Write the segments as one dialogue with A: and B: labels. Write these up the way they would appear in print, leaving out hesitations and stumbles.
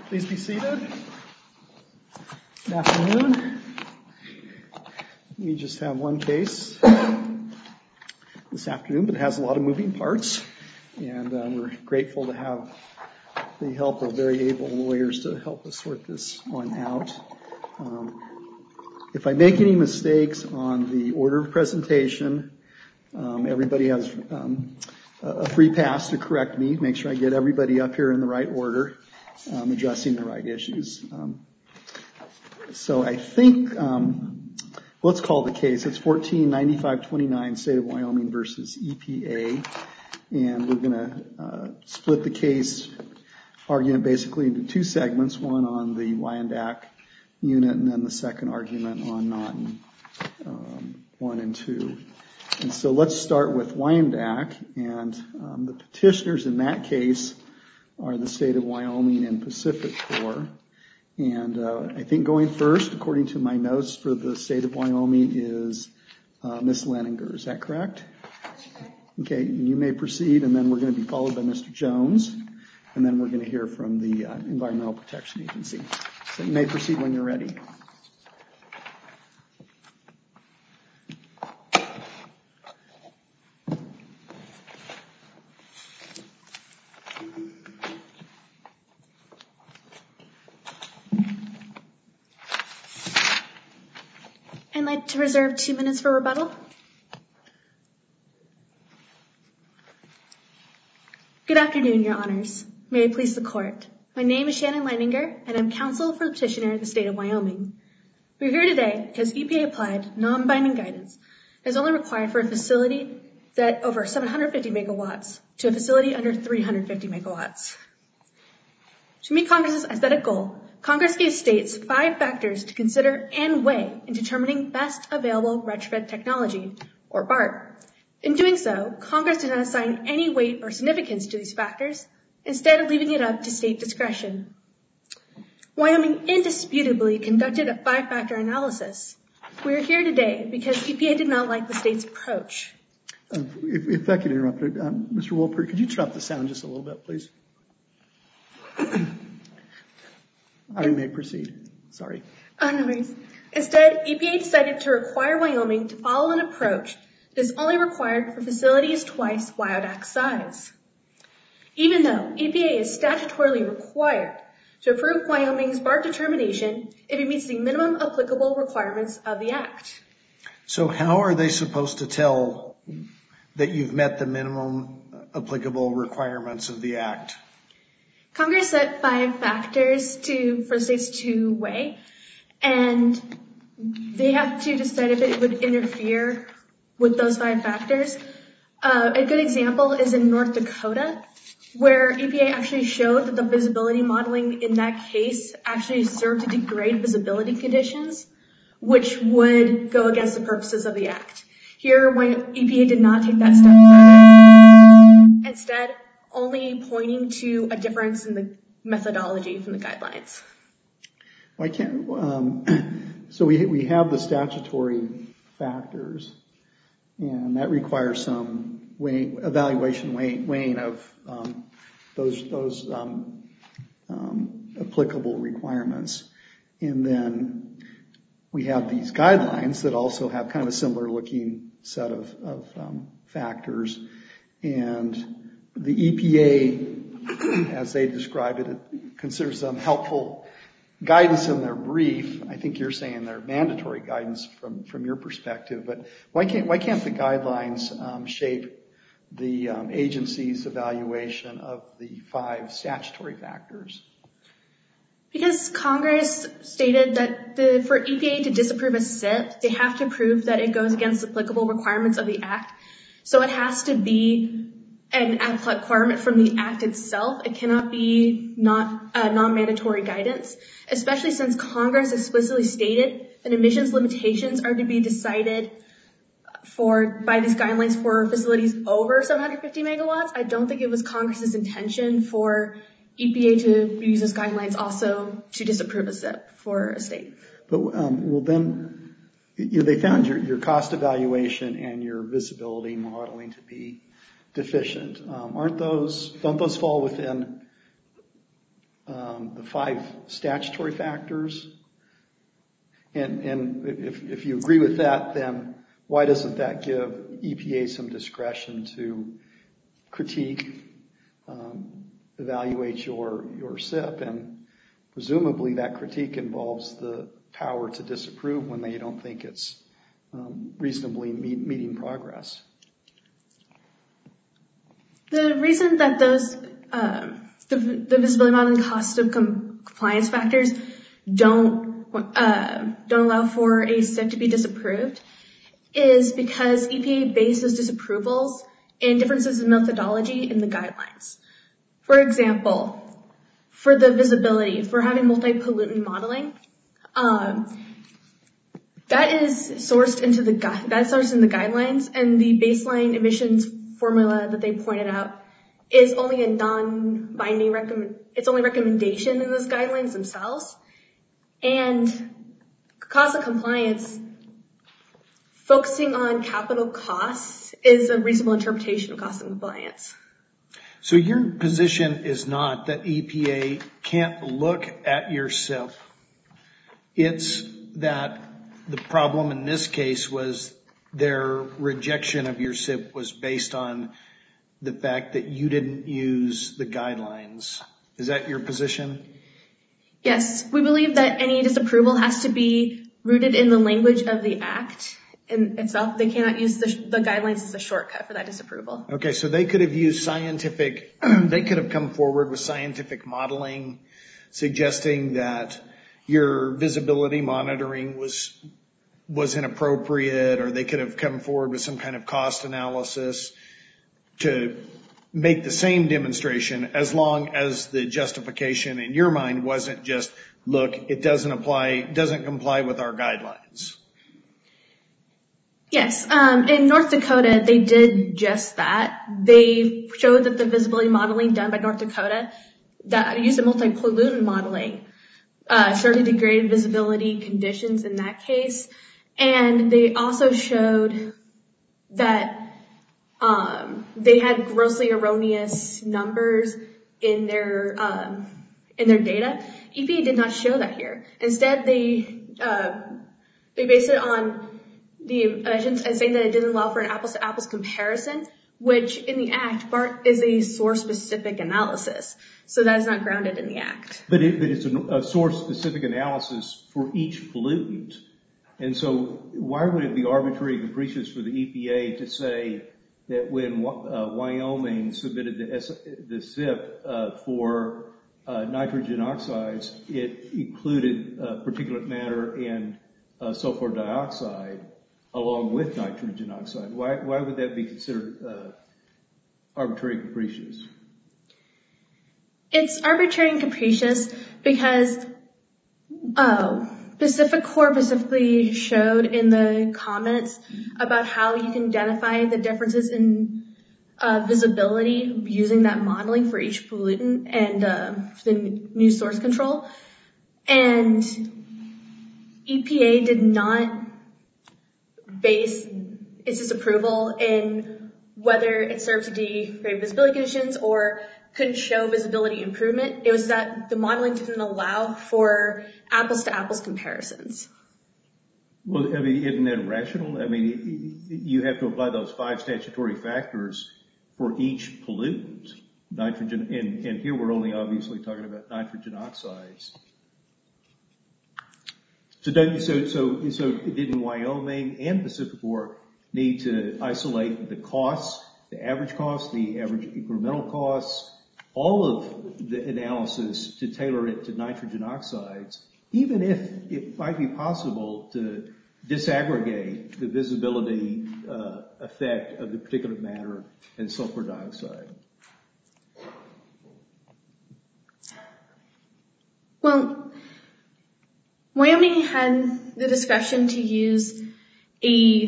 A: Please be seated. Good afternoon. We just have one case this afternoon, but it has a lot of moving parts, and we're grateful to have the help of very able lawyers to help us sort this one out. If I make any mistakes on the order of presentation, everybody has a free pass to correct me, make sure I get everybody up here in the right order, addressing the right issues. So I think, let's call the case. It's 149529, State of Wyoming versus EPA. And we're going to split the case argument basically into two segments, one on the Wyandotte unit and then the second argument on Naughton 1 and 2. And so let's start with Wyandotte, and the petitioners in that case are the State of Wyoming and Pacific Corps. And I think going first, according to my notes for the State of Wyoming, is Ms. Leninger. Is that correct? Okay, and you may proceed, and then we're going to be followed by Mr. Jones, and then we're going to hear from the Environmental Protection Agency. So you may proceed when you're ready.
B: I'd like to reserve 2 minutes for rebuttal. Good afternoon, Your Honors. May it please the Court. My name is Shannon Leininger, and I'm counsel for the petitioner in the State of Wyoming. We're here today because EPA applied non-binding guidance as only required for a facility that over 750 megawatts to a facility under 350 megawatts. To meet Congress's aesthetic goal, Congress gave states 5 factors to consider and weigh in determining best available retrofit technology, or BART. In doing so, Congress did not assign any weight or significance to these factors, instead of leaving it up to state discretion. Wyoming indisputably conducted a 5-factor analysis. We are here today because EPA did not like the state's approach.
A: If I could interrupt, Mr. Wolpert, could you turn up the sound just a little bit, please? I may proceed. Sorry.
B: No worries. Instead, EPA decided to require Wyoming to follow an approach that is only required for facilities twice Wyodac's size. Even though EPA is statutorily required to approve Wyoming's BART determination if it meets the minimum applicable requirements of the Act.
C: So how are they supposed to tell that you've met the minimum applicable requirements of the Act?
B: Congress set 5 factors for states to weigh, and they have to decide if it would interfere with those 5 factors. A good example is in North Dakota, where EPA actually showed that the visibility modeling in that case actually served to degrade visibility conditions, which would go against the purposes of the Act. Here, EPA did not take that step further, instead only pointing to a difference in the methodology from the guidelines.
A: Why can't, so we have the statutory factors, and that requires some evaluation weighing of those applicable requirements. And then we have these guidelines that also have kind of a similar looking set of factors. And the EPA, as they describe it, considers them helpful guidance in their brief. I think you're saying they're mandatory guidance from your perspective, but why can't the guidelines shape the agency's evaluation of the 5 statutory factors?
B: Because Congress stated that for EPA to disapprove a SIP, they have to prove that it goes against the applicable requirements of the Act. So it has to be an requirement from the Act itself. It cannot be non-mandatory guidance, especially since Congress explicitly stated that emissions limitations are to be decided by these guidelines for facilities over 750 megawatts. I don't think it was Congress's intention for EPA to use those guidelines also to disapprove a SIP for a state.
A: But well, then they found your cost evaluation and your visibility modeling to be deficient. Don't those fall within the 5 statutory factors. And if you agree with that, then why doesn't that give EPA some discretion to critique, evaluate your SIP, and presumably that critique involves the power to disapprove when they don't think it's reasonably meeting progress?
B: The reason that those the visibility modeling cost of compliance factors don't allow for a SIP to be disapproved is because EPA bases disapprovals in differences in methodology in the guidelines. For example, for the visibility, for having multi-pollutant modeling, that is sourced in the guidelines, and the baseline emissions formula that they pointed out is only a non-binding it's only recommendation in those guidelines themselves. And cost of compliance, focusing on capital costs is a reasonable interpretation of cost of compliance.
C: So your position is not that EPA can't look at your SIP. It's that the problem in this case was their rejection of your SIP was based on the fact that you didn't use the guidelines. Is that your position?
B: Yes, we believe that any disapproval has to be rooted in the language of the Act in itself. They cannot use the guidelines as a shortcut for that disapproval.
C: Okay, so they could have used they could have come forward with scientific modeling suggesting that your visibility monitoring was inappropriate, or they could have come forward with some kind of cost analysis to make the same demonstration, as long as the justification in your mind wasn't just, look, it doesn't comply with our guidelines.
B: Yes, in North Dakota, they did just that. They showed that the visibility modeling done by North Dakota that used a multi-pollutant modeling showed degraded visibility conditions in that case. And they also showed that they had grossly erroneous numbers in their data. EPA did not show that here. Instead, they based it on the emissions and saying that it didn't allow for an apples-to-apples comparison, which in the Act, BART is a source-specific analysis. So that is not grounded in the Act.
D: But it's a source-specific analysis for each pollutant. And so why would it be arbitrary and capricious for the EPA to say that when Wyoming submitted the SIP for nitrogen oxides, it included particulate matter and sulfur dioxide along with nitrogen oxide? Why would that be considered arbitrary and capricious?
B: It's arbitrary and capricious because Pacific Corp specifically showed in the comments about how you can identify the differences in visibility using that modeling for each pollutant and the new source control. And EPA did not base its disapproval in whether it served to degrade visibility conditions or couldn't show visibility improvement. It was that the modeling didn't allow for apples-to-apples comparisons.
D: Well, I mean, isn't that rational? I mean, you have to apply those 5 statutory factors for each pollutant, nitrogen, and here we're only obviously talking about nitrogen oxides. So didn't Wyoming and Pacific Corp need to isolate the costs, the average incremental costs, all of the analysis to tailor it to nitrogen oxides, even if it might be possible to disaggregate the visibility effect of the particulate matter and sulfur dioxide?
B: Well, Wyoming had the discretion to use a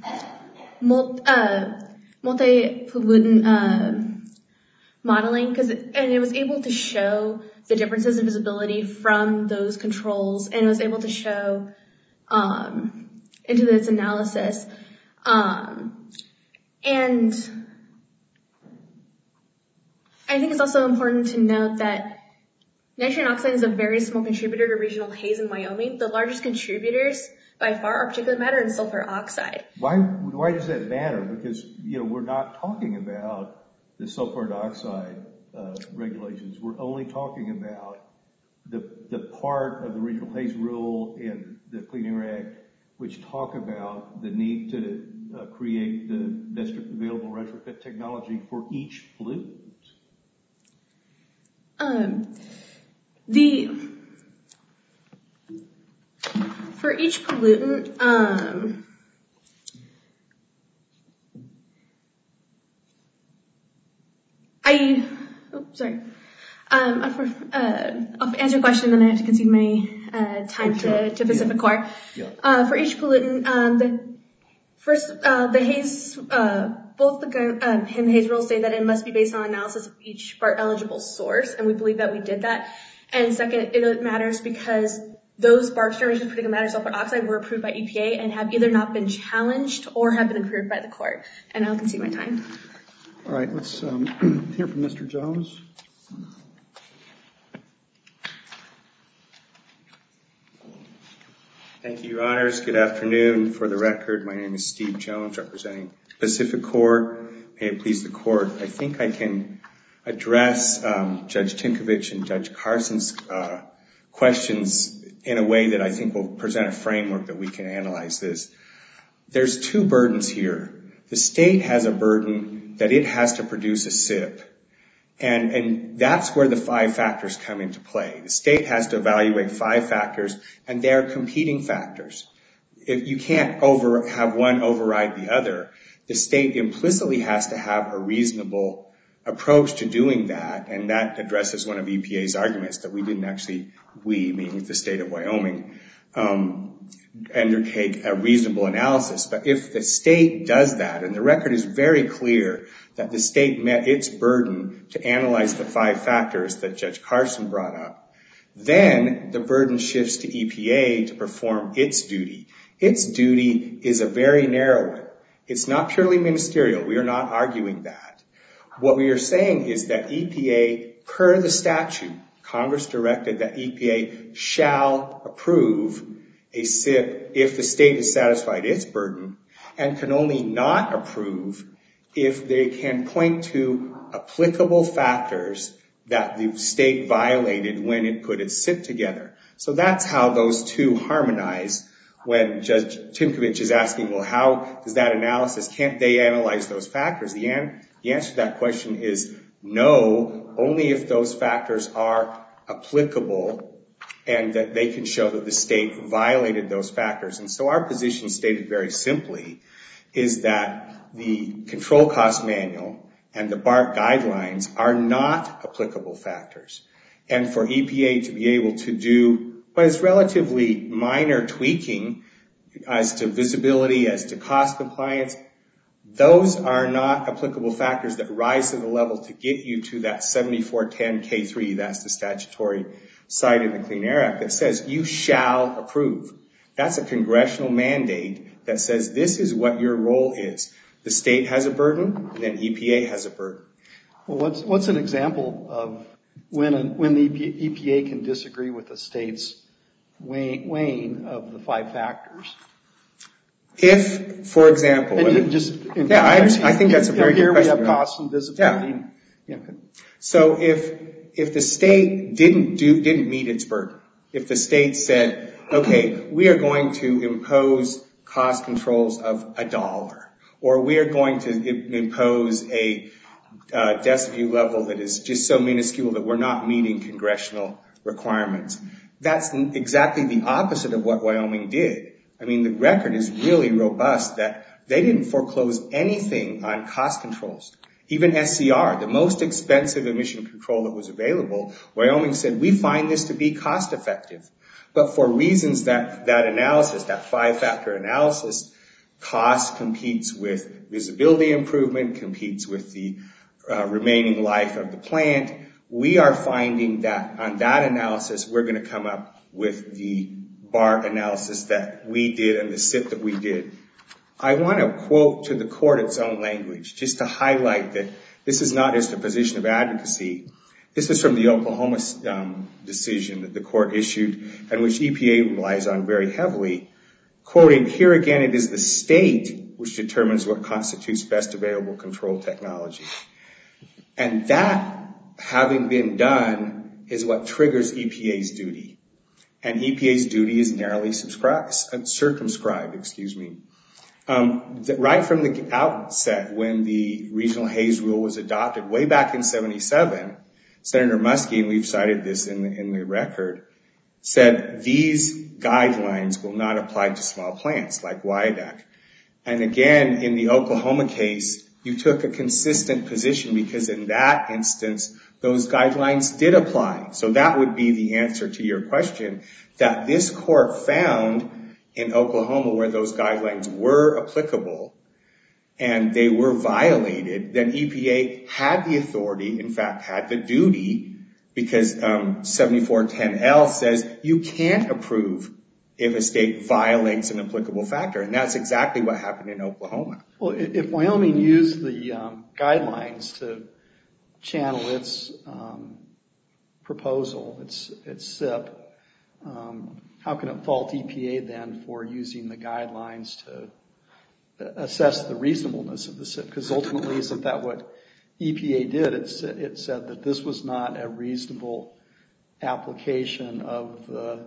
B: multi-pollutant modeling and it was able to show the differences in visibility from those controls, and it was able to show into this analysis. And I think it's also important to note that Nitrogen oxide is a very small contributor to regional haze in Wyoming. The largest contributors by far are particulate matter and sulfur oxide.
D: Why does that matter? Because, we're not talking about the sulfur dioxide regulations. We're only talking about the part of the regional haze rule and the Clean Air Act which talk about the need to create the best available retrofit technology for each pollutant.
B: For each pollutant, I'll answer your question, then I have to concede my time to Pacific Corp.
D: Yeah.
B: For each pollutant, the haze, both the haze rules say that it must be based on analysis of each BART eligible source, and we believe that we did that. And second, it matters because those BART determinations, particulate matter, sulfur oxide, were approved by EPA and have either not been challenged or have been approved by the court. And I'll concede my time.
A: All right, let's hear from Mr. Jones.
E: Thank you, Your Honors. Good afternoon. For the record, my name is Steve Jones, representing Pacific Corp. May it please the Court. I think I can address Judge Tinkovich and Judge Carson's questions in a way that I think will present a framework that we can analyze this. There's two burdens here. The state has a burden that it has to produce a SIP. And that's where the 5 factors come into play. The state has to evaluate 5 factors, and they're competing factors. If you can't have one override the other, the state implicitly has to have a reasonable approach to doing that, and that addresses one of EPA's arguments that we didn't actually, meaning the state of Wyoming, undertake a reasonable analysis. But if the state does that, and the record is very clear that the state met its burden to analyze the 5 factors that Judge Carson brought up, then the burden shifts to EPA to perform its duty. Its duty is a very narrow one. It's not purely ministerial. We are not arguing that. What we are saying is that EPA, per the statute, Congress directed that EPA shall approve a SIP if the state has satisfied its burden, and can only not approve if they can point to applicable factors that the state violated when it put its SIP together. So that's how those two harmonize. When Judge Tinkovich is asking, well, how does that analysis, can't they analyze those factors? The answer to that question is no, only if those factors are applicable and that they can show that the state violated those factors. And so our position, stated very simply, is that the control cost manual and the BART guidelines are not applicable factors. And for EPA to be able to do what is relatively minor tweaking as to visibility, as to cost compliance, those are not applicable factors that rise to the level to get you to that 7410K3, that's the statutory site in the Clean Air Act that says you shall approve. That's a congressional mandate that says this is what your role is. The state has a burden, and then EPA has a burden.
A: Well, what's an example of when the EPA can disagree with the state's weighing of the 5 factors?
E: If, for example, I think that's a very good question.
A: Here we have costs and visibility.
E: Yeah. So if the state didn't meet its burden, if the state said, okay, we are going to impose cost controls of $1, or we are going to impose a decibel level that is just so minuscule that we're not meeting congressional requirements, that's exactly the opposite of what Wyoming did. I mean, the record is really robust that they didn't foreclose anything on cost controls. Even SCR, the most expensive emission control that was available, Wyoming said, we find this to be cost effective. But for reasons that analysis, that 5-factor analysis, cost competes with visibility improvement, competes with the remaining life of the plant, we are finding that on that analysis, we're going to come up with the BART analysis that we did and the SIP that we did. I want to quote to the court its own language, just to highlight that this is not just a position of advocacy. This is from the Oklahoma decision that the court issued and which EPA relies on very heavily. Quoting, here again, it is the state which determines what constitutes best available control technology. And that, having been done, is what triggers EPA's duty. And EPA's duty is narrowly circumscribed. Right from the outset, when the Regional Haze Rule was adopted way back in 1977, Senator Muskie, and we've cited this in the record, said these guidelines will not apply to small plants like Wyandotte. And again, in the Oklahoma case, you took a consistent position because in that instance, those guidelines did apply. So that would be the answer to your question, that this court found in Oklahoma where those guidelines were applicable and they were violated, then EPA had the authority, in fact, had the duty, because 7410L says you can't approve if a state violates an applicable factor. And that's exactly what happened in Oklahoma.
A: Well, if Wyoming used the guidelines to channel its proposal, its SIP, how can it fault EPA then for using the guidelines to assess the reasonableness of the SIP? Because ultimately, isn't that what EPA did? It said that this was not a reasonable application of the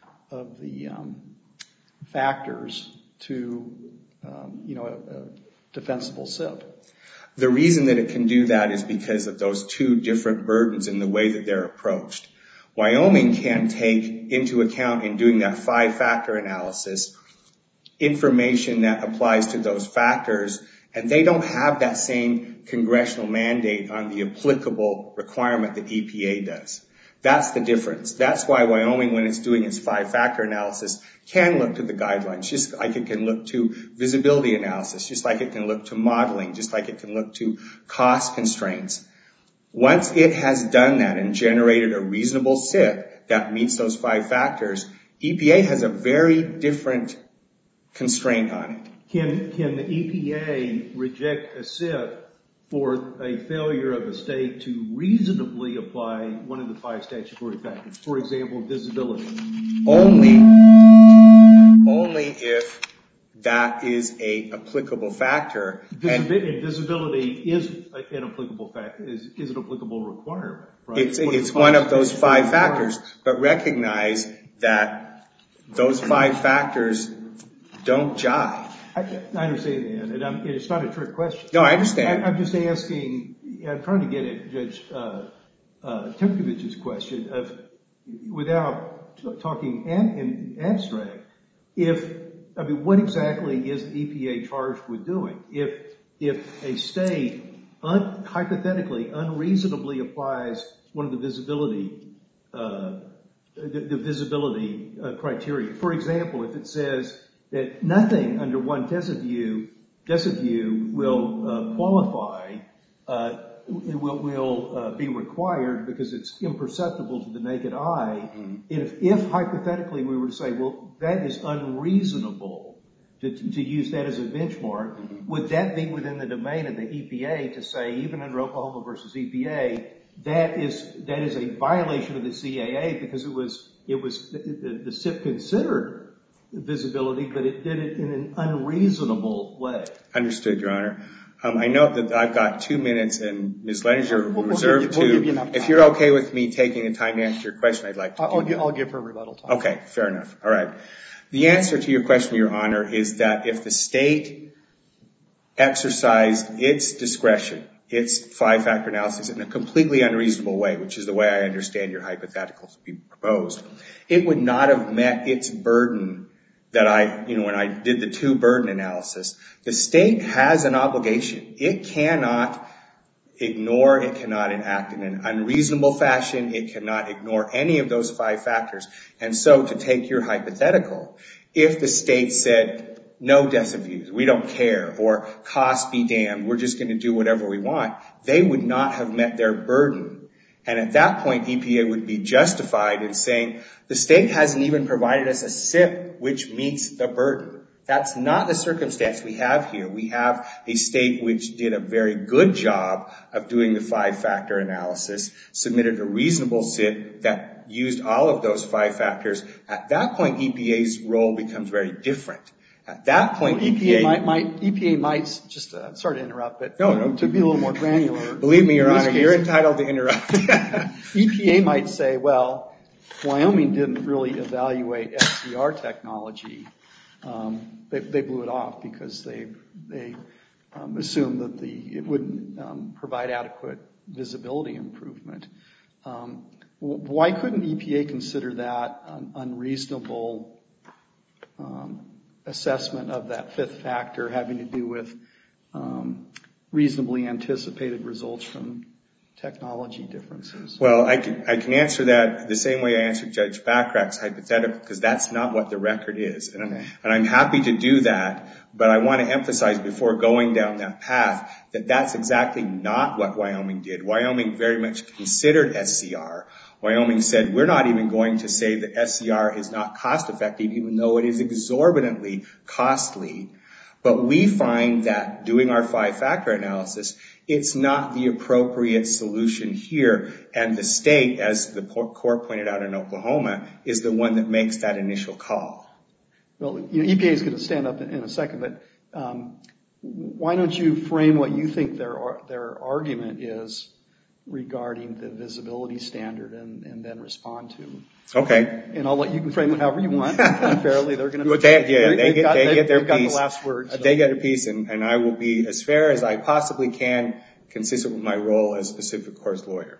A: factors to a defensible SIP.
E: The reason that it can do that is because of those two different burdens in the way that they're approached. Wyoming can take into account in doing that 5-factor analysis information that applies to those factors, and they don't have that same congressional mandate on the applicable requirement that EPA does. That's the difference. That's why Wyoming, when it's doing its 5-factor analysis, can look to the guidelines, just like it can look to visibility analysis, just like it can look to modeling, just like it can look to cost constraints. Once it has done that and generated a reasonable SIP that meets those 5 factors, EPA has a very different constraint on it.
D: Can the EPA reject a SIP for a failure of a state to reasonably apply one of the 5 statutory factors? For example, visibility.
E: Only if that is a applicable factor.
D: Visibility is an applicable factor, is an applicable requirement, right?
E: It's one of those 5 factors, but recognize that those 5 factors don't jive.
D: I understand that, and it's not a trick question.
E: No, I understand.
D: I'm just asking, I'm trying to get at Judge Timkovich's question of, without talking in abstract, what exactly is the EPA charged with doing? If a state hypothetically unreasonably applies one of the visibility criteria, for example, if it says that nothing under one DESIView will qualify, will be required because it's imperceptible to the naked eye. If hypothetically we were to say, well, that is unreasonable to use that as a benchmark, would that be within the domain of the EPA to say, even under Oklahoma versus EPA, that is a violation of the CAA because the SIP considered visibility, but it did it in an unreasonable way?
E: Understood, Your Honor. I note that I've got 2 minutes, and Ms. Leninger will reserve 2. If you're okay with me taking the time to answer your question, I'd like to do that.
A: I'll give her rebuttal time.
E: Okay, fair enough. All right. The answer to your question, Your Honor, is that if the state exercised its discretion, its 5-factor analysis in a completely unreasonable way, which is the way I understand your hypothetical to be proposed, it would not have met its burden that when I did the 2 burden analysis. The state has an obligation. It cannot ignore, it cannot act in an unreasonable fashion, it cannot ignore any of those 5 factors. And so to take your hypothetical, if the state said, no DESIViews, we don't care, or cost be damned, we're just going to do whatever we want, they would not have met their burden. And at that point, EPA would be justified in saying, the state hasn't even provided us a SIP which meets the burden. That's not the circumstance we have here. We have a state which did a very good job of doing the 5-factor analysis, submitted a reasonable SIT that used all of those 5 factors. At that point, EPA's role becomes very different. At that point,
A: EPA might just, sorry to interrupt, but to be a little more granular.
E: Believe me, Your Honor, you're entitled to interrupt.
A: EPA might say, well, Wyoming didn't really evaluate SCR technology. They blew it off because they assumed that it wouldn't provide adequate visibility improvement. Why couldn't EPA consider that an unreasonable assessment of that 5th factor having to do with reasonably anticipated results from technology differences?
E: Well, I can answer that the same way I answered Judge Bachrach's hypothetical, because that's not what the record is. And I'm happy to do that, but I want to emphasize before going down that path that that's exactly not what Wyoming did. Wyoming very much considered SCR. Wyoming said, we're not even going to say that SCR is not cost effective, even though it is exorbitantly costly. But we find that doing our 5-factor analysis, it's not the appropriate solution here. And the state, as the court pointed out in Oklahoma, is the one that makes that initial call.
A: Well, EPA is going to stand up in a second, but why don't you frame what you think their argument is regarding the visibility standard and then respond to.
E: Okay.
A: And you can frame it however you want. Unfairly, they're going to.
E: They get their piece.
A: Got the last word. So.
E: They get a piece, and I will be as fair as I possibly can, consistent with my role as Pacific Corp's lawyer.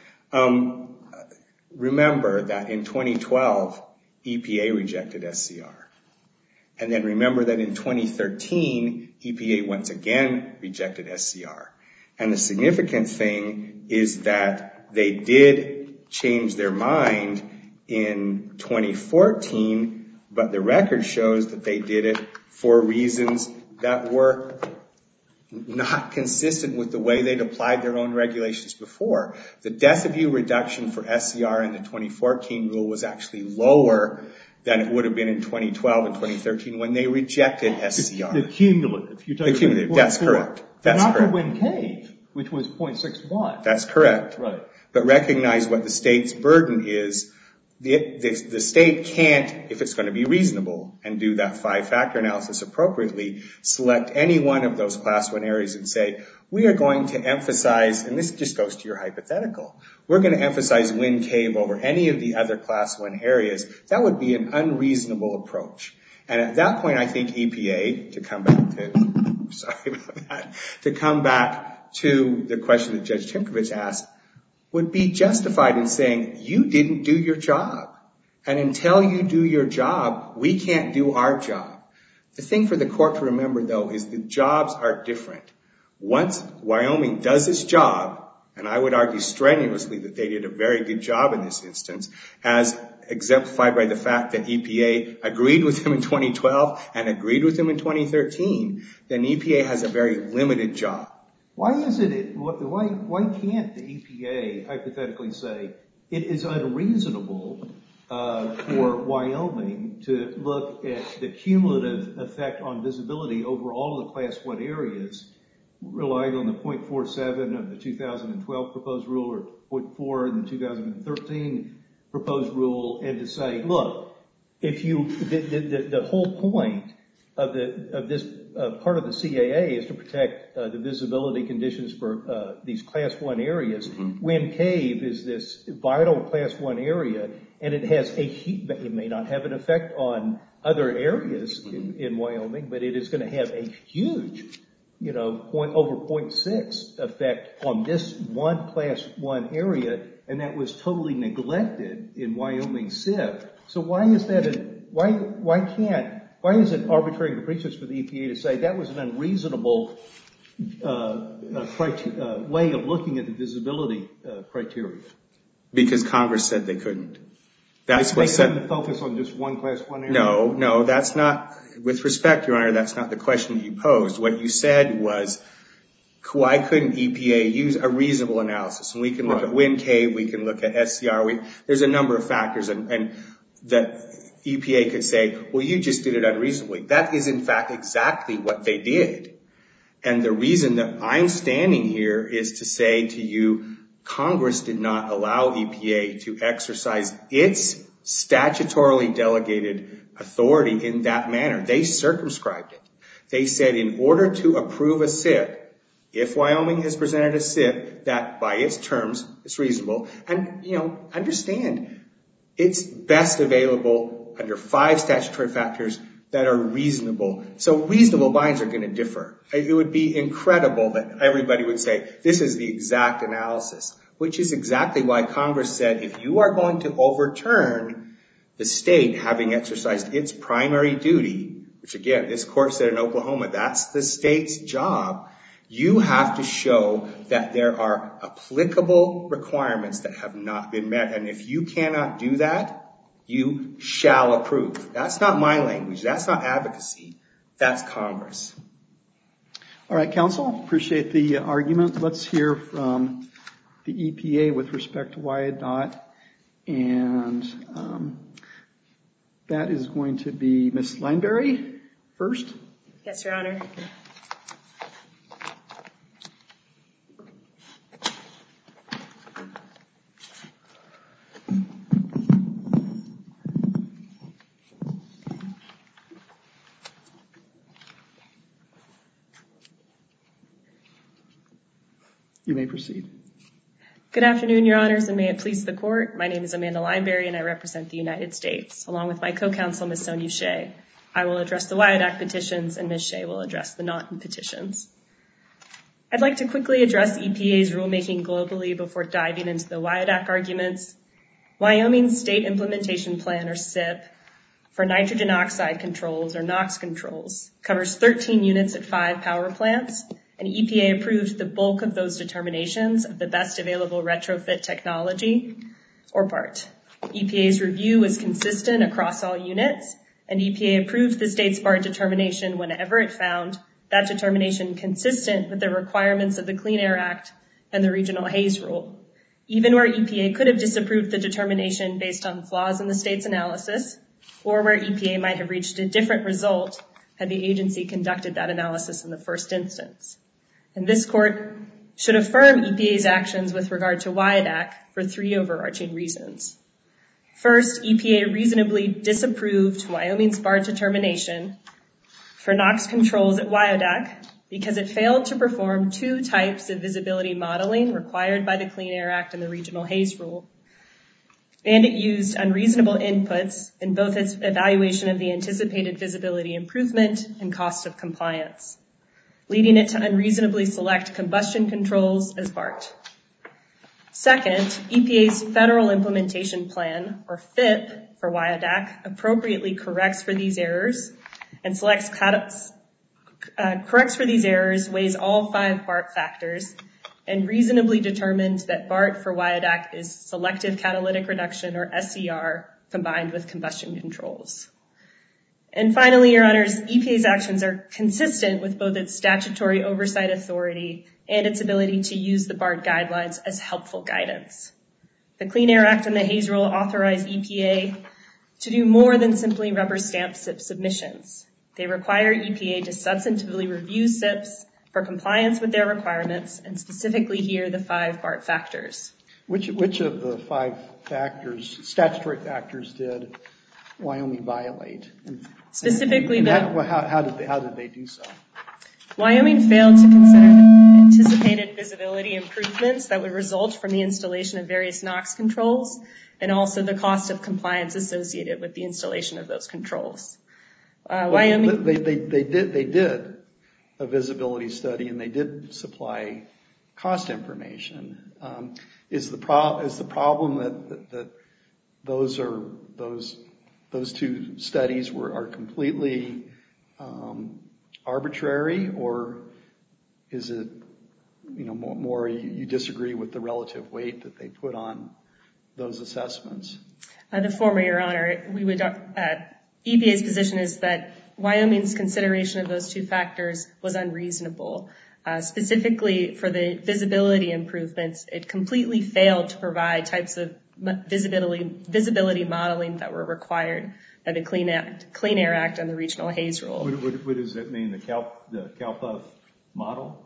E: Remember that in 2012, EPA rejected SCR. And then remember that in 2013, EPA once again rejected SCR. And the significant thing is that they did change their mind in 2014, but the record shows that they did it for reasons that were not consistent with the way they'd applied their own regulations before. The decibel reduction for SCR in the 2014 rule was actually lower than it would have been in 2012 and 2013 when they rejected SCR.
D: The cumulative.
E: The cumulative, that's correct. That's
D: not
E: correct.
D: the Wind Cave, which was 0.61.
E: That's correct.
D: Right.
E: But recognize what the state's burden is. The state can't, if it's going to be reasonable and do that 5-factor analysis appropriately, select any one of those Class 1 areas and say, we are going to emphasize, and this just goes to your hypothetical, we're going to emphasize Wind Cave over any of the other Class 1 areas. That would be an unreasonable approach. And at that point, I think EPA, to come back to the question that Judge Timkovich asked, would be justified in saying, you didn't do your job. And until you do your job, we can't do our job. The thing for the court to remember, though, is the jobs are different. Once Wyoming does its job, and I would argue strenuously that they did a very good job in this instance, as exemplified by the fact that EPA agreed with them in 2012 and agreed with them in 2013, then EPA has a very limited job.
D: Why can't the EPA hypothetically say it is unreasonable for Wyoming to look at the cumulative effect on visibility over all of the Class 1 areas, relying on the 0.47 of the 2012 proposed rule or 0.4 in the 2013 proposed rule, and to say, look, if the whole point of this part of the CAA is to protect the visibility conditions for these Class 1 areas. Wind Cave is this vital Class 1 area, and it may not have an effect on other areas in Wyoming, but it is going to have a huge, over 0.6 effect on this one Class 1 area, and that was totally neglected in Wyoming SIF. So why is it arbitrary and capricious for the EPA to say that was an unreasonable way of looking at the visibility criteria?
E: Because Congress said they couldn't.
D: They couldn't focus on just one Class 1 area?
E: No, that's not, with respect, Your Honor, that's not the question that you posed. What you said was, why couldn't EPA use a reasonable analysis? And we can look at Wind Cave, we can look at SCR, there's a number of factors, and that EPA could say, well, you just did it unreasonably. That is, in fact, exactly what they did. And the reason that I'm standing here is to say to you, Congress did not allow EPA to exercise its statutorily delegated authority in that manner. They circumscribed it. They said in order to approve a SIP, if Wyoming has presented a SIP that by its terms is reasonable, and, understand, it's best available under 5 statutory factors that are reasonable. So reasonable binds are going to differ. It would be incredible that everybody would say, this is the exact analysis, which is exactly why Congress said, if you are going to overturn the state having exercised its primary duty, which again, this court said in Oklahoma, that's the state's job, you have to show that there are applicable requirements that have not been met. And if you cannot do that, you shall approve. That's not my language. That's not advocacy. That's Congress.
A: All right, counsel, appreciate the argument. Let's hear from the EPA with respect to Wyandotte. And that is going to be Ms. Lineberry first.
F: Yes, Your Honor.
A: You may proceed.
F: Good afternoon, Your Honors, and may it please the Court. My name is Amanda Lineberry, and I represent the United States. Along with my co-counsel, Ms. Sonia Shea, I will address the Wyandotte petitions, and Ms. Shea will address the Naughton petitions. I'd like to quickly address EPA's rulemaking globally before diving into the Wyandotte arguments. Wyoming's State Implementation Plan, or SIP, for nitrogen oxide controls, or NOx controls, covers 13 units at 5 power plants, and EPA approved the bulk of those determinations of the best available retrofit technology, or BART. EPA's review was consistent across all units, and EPA approved the state's BART determination whenever it found that determination consistent with the requirements of the Clean Air Act and the Regional Haze Rule. Even where EPA could have disapproved the determination based on flaws in the state's analysis, or where EPA might have reached a different result had the agency conducted that analysis in the first instance. And this Court should affirm EPA's actions with regard to Wyandotte for 3 overarching reasons. First, EPA reasonably disapproved Wyoming's BART determination for NOx controls at Wyandotte because it failed to perform 2 types of visibility modeling required by the Clean Air Act and the Regional Haze Rule. And it used unreasonable inputs in both its evaluation of the anticipated visibility improvement and cost of compliance, leading it to unreasonably select combustion controls as BART. Second, EPA's Federal Implementation Plan, or FIP, for Wyandotte appropriately corrects for these errors and corrects for these errors, weighs all 5 BART factors, and reasonably determined that BART for Wyandotte is selective catalytic reduction, or SCR, combined with combustion controls. And finally, Your Honors, EPA's actions are consistent with both its statutory oversight authority and its ability to use the BART guidelines as helpful guidance. The Clean Air Act and the Haze Rule authorize EPA to do more than simply rubber stamp SIP submissions. They require EPA to substantively review SIPs for compliance with their requirements, and specifically here the 5 BART factors.
A: Which of the 5 factors, statutory factors, did Wyoming violate?
F: Specifically,
A: how did they do so?
F: Wyoming failed to consider the anticipated visibility improvements that would result from the installation of various NOx controls, and also the cost of compliance associated with the installation of those controls. Wyoming,
A: they did a visibility study, and they did supply cost information. Is the problem that those 2 studies are completely arbitrary, or is it more you disagree with the relative weight that they put on those assessments?
F: The former, Your Honor. EPA's position is that Wyoming's consideration of those 2 factors was unreasonable. Specifically for the visibility improvements, it completely failed to provide types of visibility modeling that were required of the Clean Air Act and the Regional Haze Rule.
D: What does that mean, the CalPUF model?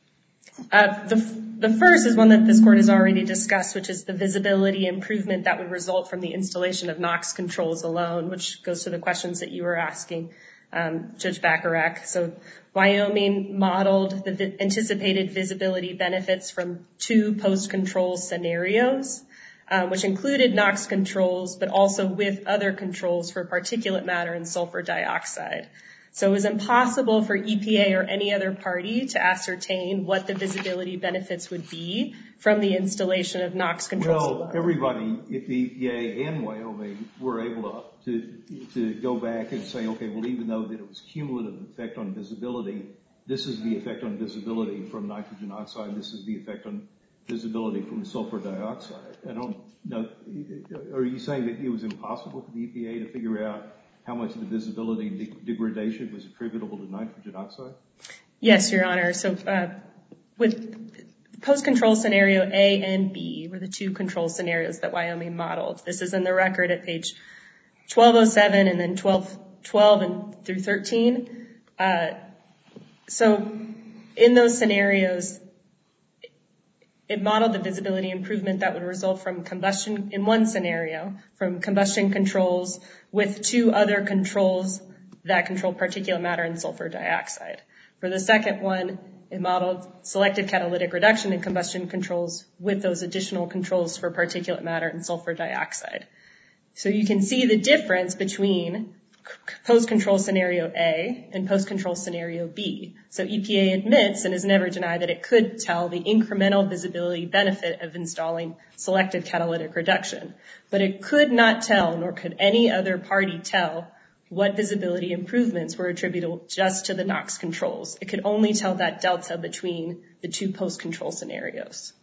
F: The first is one that this court has already discussed, which is the visibility improvement that would result from the installation of NOx controls alone, which goes to the questions that you were asking, Judge Bacharach. So Wyoming modeled the anticipated visibility benefits from 2 post-control scenarios, which included NOx controls, but also with other controls for particulate matter and sulfur dioxide. So it was impossible for EPA or any other party to ascertain what the visibility benefits would be from the installation of NOx controls alone.
D: Well, everybody at the EPA and Wyoming were able to go back and say, okay, well, even though that it was cumulative effect on visibility, this is the effect on visibility from nitrogen oxide, this is the effect on visibility from sulfur dioxide. I don't know, are you saying that it was impossible for the EPA to figure out how much of the visibility degradation was attributable to nitrogen oxide?
F: Yes, Your Honor. So with post-control scenario A and B were the 2 control scenarios that Wyoming modeled. This is in the record at page 1207 and then 12 and through 13. So in those scenarios, it modeled the visibility improvement that would result from combustion, in one scenario, from combustion controls with 2 other controls that control particulate matter and sulfur dioxide. For the second one, it modeled selective catalytic reduction in combustion controls with those additional controls for particulate matter and sulfur dioxide. So you can see the difference between post-control scenario A and post-control scenario B. So EPA admits and has never denied that it could tell the incremental visibility benefit of installing selective catalytic reduction. But it could not tell, nor could any other party tell, what visibility improvements were attributable just to the NOx controls. It could only tell that delta between the 2 post-control scenarios.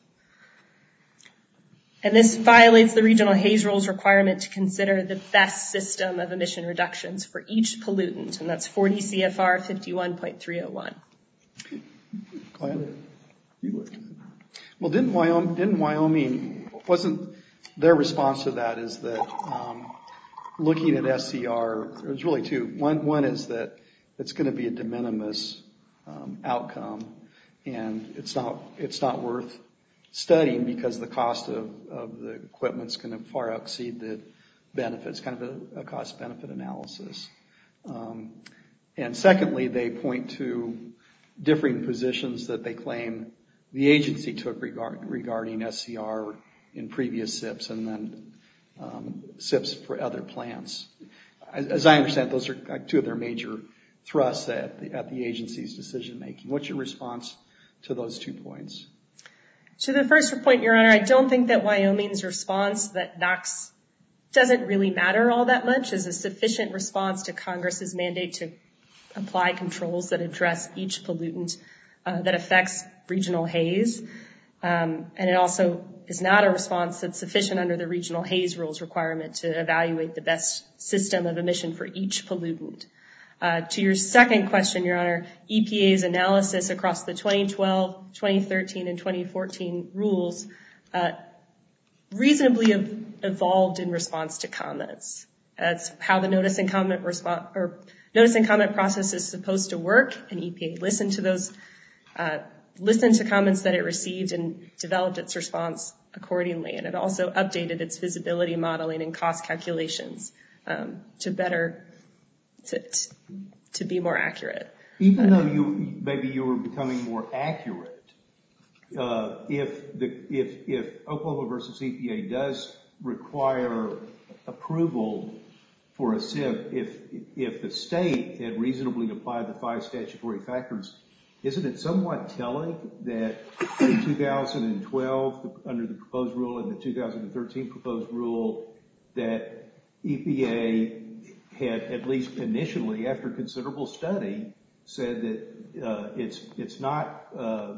F: And this violates the Regional Haze Rule's requirement to consider the best system of emission reductions for each pollutant, and that's 40 CFR 51.301.
A: Go ahead. Well, didn't Wyoming, wasn't their response to that is that looking at SCR, there's really 2. One is that it's going to be a de minimis outcome, and it's not worth studying because the cost of the equipment's going to far exceed the benefits, kind of a cost-benefit analysis. And secondly, they point to differing positions that they claim the agency took regarding SCR in previous SIPs and then SIPs for other plants. As I understand, those are 2 of their major thrusts at the agency's decision-making. What's your response to those 2 points?
F: To the first point, Your Honor, I don't think that Wyoming's response that NOx doesn't really matter all that much is a sufficient response to Congress's mandate to apply controls that address each pollutant that affects regional haze. And it also is not a response that's sufficient under the Regional Haze Rule's requirement to evaluate the best system of emission for each pollutant. To your second question, Your Honor, EPA's analysis across the 2012, 2013, and 2014 rules reasonably evolved in response to comments. That's how the notice and comment process is supposed to work, and EPA listened to comments that it received and developed its response accordingly. And it also updated its visibility modeling and cost calculations to be more accurate.
D: Even though maybe you were becoming more accurate, if Oklahoma versus EPA does require approval for a SIP, if the state had reasonably applied the 5 statutory factors, isn't it somewhat telling that in 2012, under the proposed rule and the 2013 proposed rule, that EPA had, at least initially, after considerable study, said that it's not,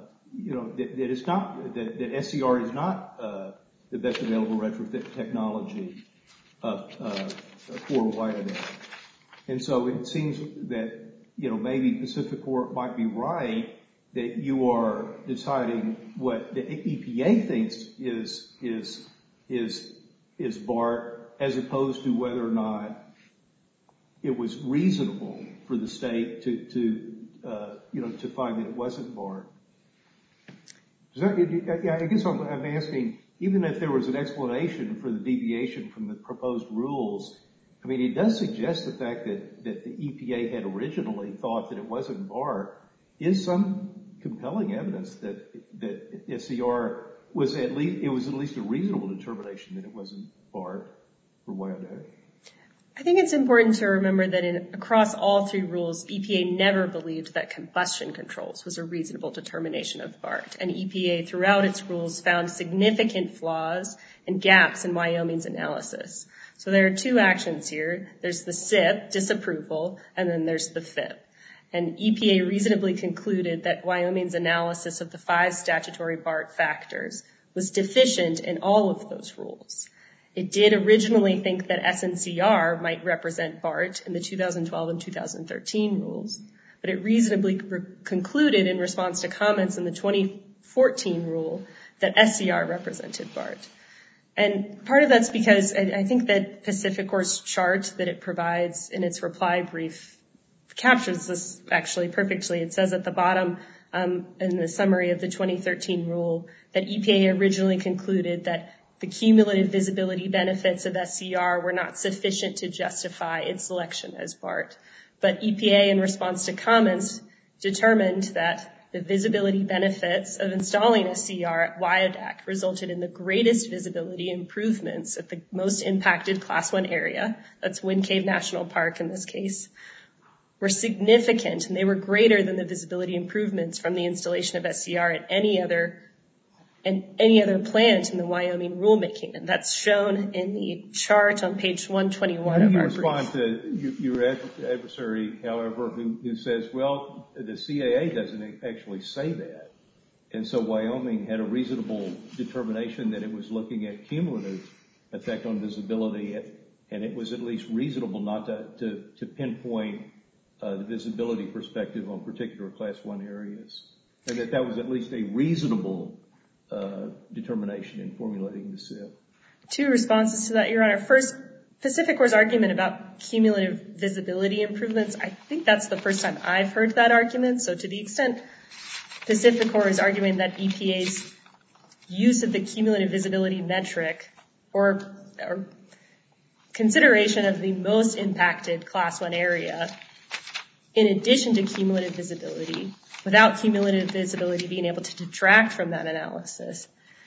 D: that SCR is not the best available retrofit technology for Wyoming. And so it seems that, maybe Pacificorp might be right that you are deciding what the EPA thinks is BART, as opposed to whether or not it was reasonable for the state to find that it wasn't BART. I guess I'm asking, even if there was an explanation for the deviation from the proposed rules, I mean, it does suggest the fact that the EPA had originally thought that it wasn't BART is some compelling evidence that SCR was at least a reasonable determination that it wasn't BART for Wyandotte.
F: I think it's important to remember that across all three rules, EPA never believed that combustion controls was a reasonable determination of BART. And EPA, throughout its rules, found significant flaws and gaps in Wyoming's analysis. So there are two actions here. There's the SIP, disapproval, and then there's the FIP. And EPA reasonably concluded that Wyoming's analysis of the 5 statutory BART factors was deficient in all of those rules. It did originally think that SNCR might represent BART in the 2012 and 2013 rules, but it reasonably concluded in response to comments in the 2014 rule that SCR represented BART. And part of that's because I think that PacifiCorp's chart that it provides in its reply brief captures this actually perfectly. It says at the bottom in the summary of the 2013 rule that EPA originally concluded that the cumulative visibility benefits of SCR were not sufficient to justify its selection as BART. But EPA, in response to comments, determined that the visibility benefits of installing SCR at Wyandotte resulted in the greatest visibility improvements at the most impacted Class 1 area, that's Wind Cave National Park in this case, were significant, and they were greater than the visibility improvements from the installation of SCR at any other plant in the Wyoming rulemaking. And that's shown in the chart on page 121 of our brief.
D: How do you respond to your adversary, however, who says, well, the CAA doesn't actually say that, and so Wyoming had a reasonable determination that it was looking at cumulative effect on visibility, and it was at least reasonable not to pinpoint the visibility perspective on particular Class 1 areas, and that was at least a reasonable determination in formulating the SIP?
F: Two responses to that, Your Honor. First, PacifiCorp's argument about cumulative visibility improvements, I think that's the first time I've heard that argument. So to the extent PacifiCorp is arguing that EPA's use of the cumulative visibility metric or consideration of the most impacted Class 1 area in addition to cumulative visibility, without cumulative visibility being able to detract from that analysis,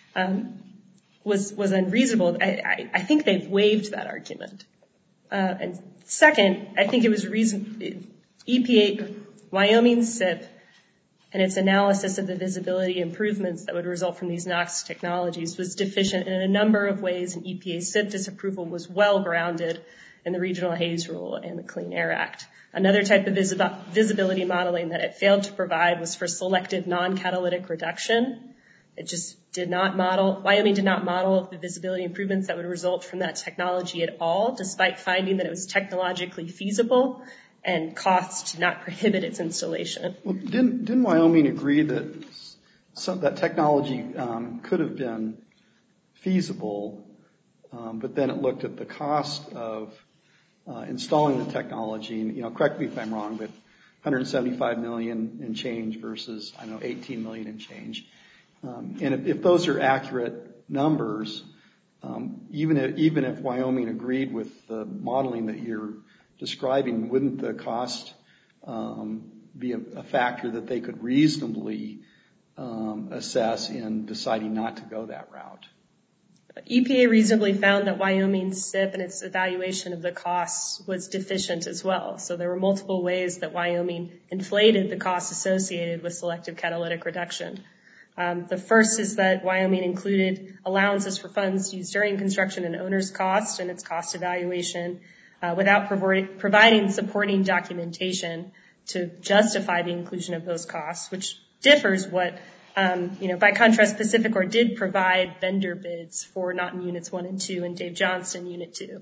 F: was unreasonable. I think they've waived that argument. And second, I think it was EPA, Wyoming's SIP, and its analysis of the visibility improvements that would result from these NOx technologies was deficient in a number of ways, and EPA's SIP disapproval was well grounded in the Regional Haze Rule and the Clean Air Act. Another type of visibility modeling that it failed to provide was for selective non-catalytic reduction. It just did not model, Wyoming did not model the visibility improvements that would result from that technology at all, despite finding that it was technologically feasible and costs did not prohibit its installation.
A: Well, didn't Wyoming agree that that technology could have been feasible, but then it looked at the cost of installing the technology, and, correct me if I'm wrong, but $175 million in change versus, $18 million in change. And if those are accurate numbers, even if Wyoming agreed with the modeling that you're describing, wouldn't the cost be a factor that they could reasonably assess in deciding not to go that route?
F: EPA reasonably found that Wyoming's SIP and its evaluation of the costs was deficient as well. So there were multiple ways that Wyoming inflated the costs associated with selective catalytic reduction. The first is that Wyoming included allowances for funds used during construction and owner's cost and its cost evaluation without providing supporting documentation to justify the inclusion of those costs, which differs what by contrast, PacifiCorp did provide vendor bids for Naughton Units 1 and 2 and Dave Johnston Unit 2.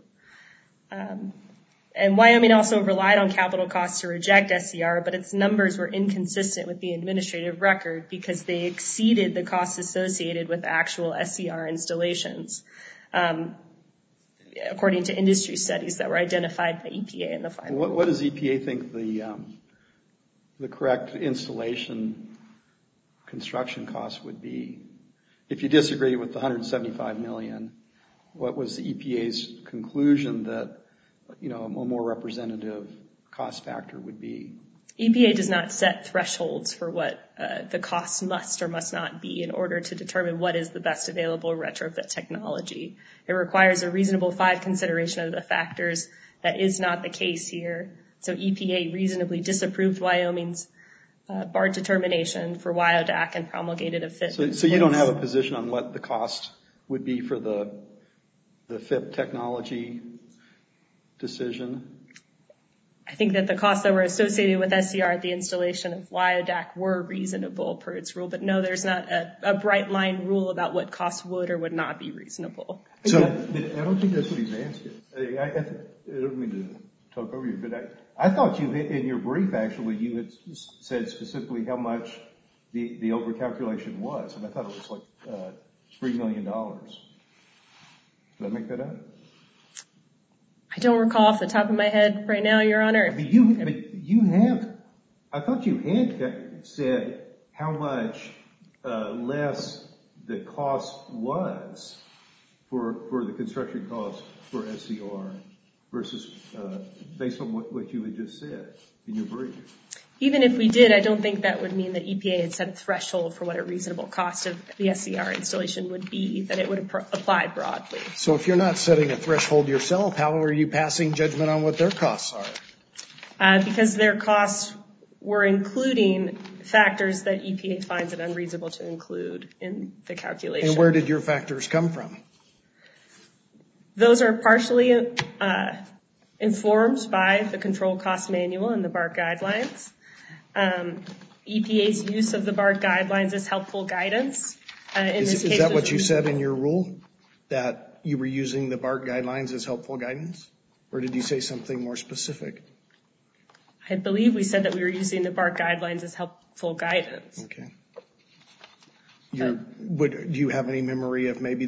F: And Wyoming also relied on capital costs to reject SCR, but its numbers were inconsistent with the administrative record because they exceeded the costs associated with actual SCR installations. according to industry studies that were identified by EPA in the final rule.
A: What does EPA think the correct installation construction cost would be? If you disagree with the $175 million, what was the EPA's conclusion that, a more representative cost factor would be?
F: EPA does not set thresholds for what the costs must or must not be in order to determine what is the best available retrofit technology. It requires a reasonable 5 consideration of the factors. That is not the case here. So EPA reasonably disapproved Wyoming's BART determination for WyoDAC and promulgated a FIP.
A: So you don't have a position on what the cost would be for the FIP technology decision?
F: I think that the costs that were associated with SCR at the installation of WyoDAC were reasonable per its rule, but no, there's not a bright line rule about what costs would or would not be reasonable.
D: So I don't think that's what he's asking. I don't mean to talk over you, but I thought you, in your brief, actually, you had said specifically how much the overcalculation was, and I thought it was like $3 million. Did I make that up?
F: I don't recall off the top of my head right now, Your Honor.
D: I thought you had said how much less the cost was for the construction cost for SCR versus based on what you had just said in your brief.
F: Even if we did, I don't think that would mean that EPA had set a threshold for what a reasonable cost of the SCR installation would be, that it would apply broadly.
C: So if you're not setting a threshold yourself, how are you passing judgment on what their costs are?
F: Because their costs were including factors that EPA finds it unreasonable to include in the calculation.
C: And where did your factors come from?
F: Those are partially informed by the Control Cost Manual and the BART guidelines. EPA's use of the BART guidelines is helpful guidance.
C: Is that what you said in your rule, that you were using the BART guidelines as helpful guidance? Or did you say something more specific?
F: I believe we said that we were using the BART guidelines as helpful guidance.
C: Okay. Do you have any memory of maybe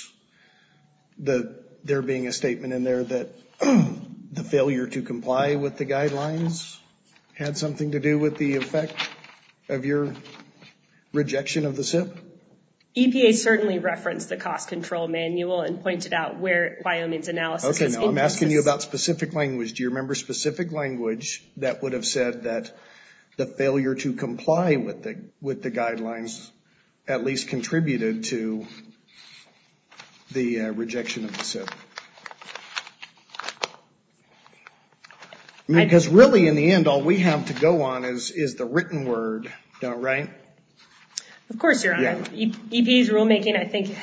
C: there being a statement in there that the failure to comply with the guidelines had something to do with the effect of your rejection of the SIP?
F: EPA certainly referenced the Cost Control Manual and pointed out where Wyoming's analysis was inconsistent.
C: Okay, now I'm asking you about specific language. Do you remember specific language that would have said that the failure to comply with the guidelines at least contributed to the rejection of the SIP? Because really, in the end, all we have to go on is the written word, right?
F: Of course, Your Honor.
C: Yeah.
F: EPA's rulemaking, I think,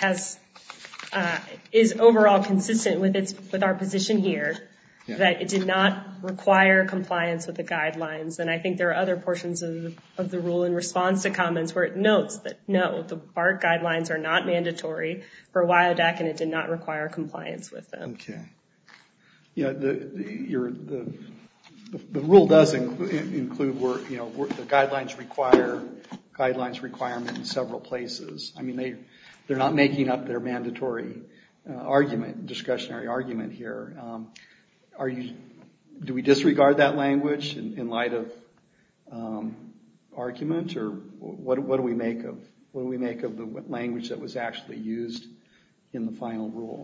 F: is overall consistent with our position here, that it did not require compliance with the guidelines. And I think there are other portions of the rule in response to comments where it notes that, no, the BART guidelines are not mandatory for WyoDAC and it did not require compliance with them.
A: Okay. Yeah, the rule does include the guidelines requirement in several places. I mean, they're not making up their mandatory discretionary argument here. Do we disregard that language in light of argument, or what do we make of the language that was actually used in the final rule?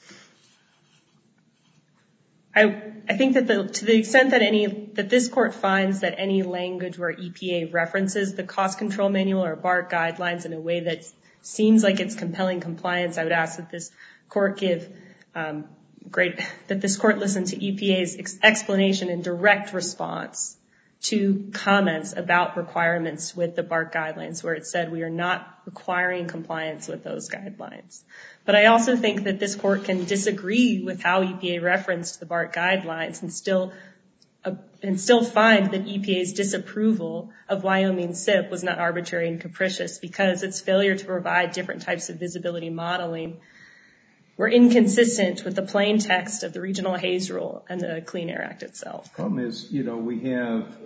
F: I think that to the extent that this court finds that any language where EPA references the Cost Control Manual or BART guidelines in a way that seems like it's compelling compliance, I would ask that this court listen to EPA's explanation in direct response to comments about requirements with the BART guidelines, where it said we are not requiring compliance with those guidelines. But I also think that this court can disagree with how EPA referenced the BART guidelines and still find that EPA's disapproval of Wyoming SIP was not arbitrary and capricious, because its failure to provide different types of visibility modeling were inconsistent with the plain text of the Regional Haze Rule and the Clean Air Act itself.
D: The problem is, we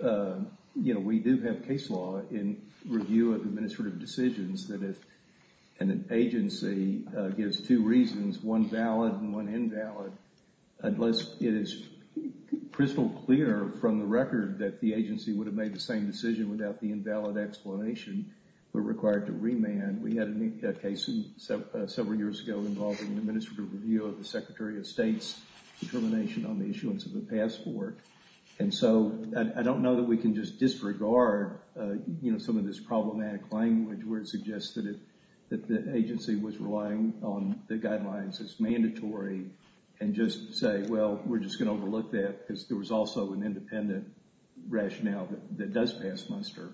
D: do have case law in review of administrative decisions that and an agency gives two reasons, one valid and one invalid, unless it is crystal clear from the record that the agency would have made the same decision without the invalid explanation, we're required to remand. We had a case several years ago involving an administrative review of the Secretary of State's determination on the issuance of a passport. And so I don't know that we can just disregard, some of this problematic language where it suggests that the agency was relying on the guidelines as mandatory and just say, well, we're just going to overlook that because there was also an independent rationale that does pass muster.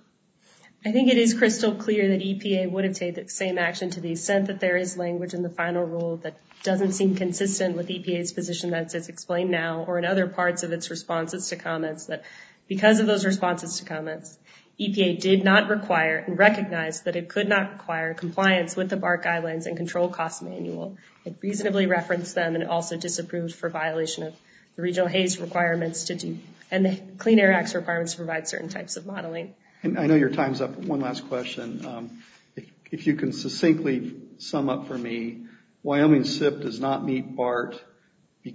F: I think it is crystal clear that EPA would have taken the same action to the extent that there is language in the final rule that doesn't seem consistent with EPA's position that it's explained now or in other parts of its responses to comments, that because of those responses to comments, EPA did not require and recognize that it could not require compliance with the BART guidelines and control cost manual. It reasonably referenced them and it also disapproved for violation of the regional haze requirements and the Clean Air Act's requirements to provide certain types of modeling.
A: And I know your time's up. One last question. If you can succinctly sum up for me, Wyoming SIP does not meet BART because ...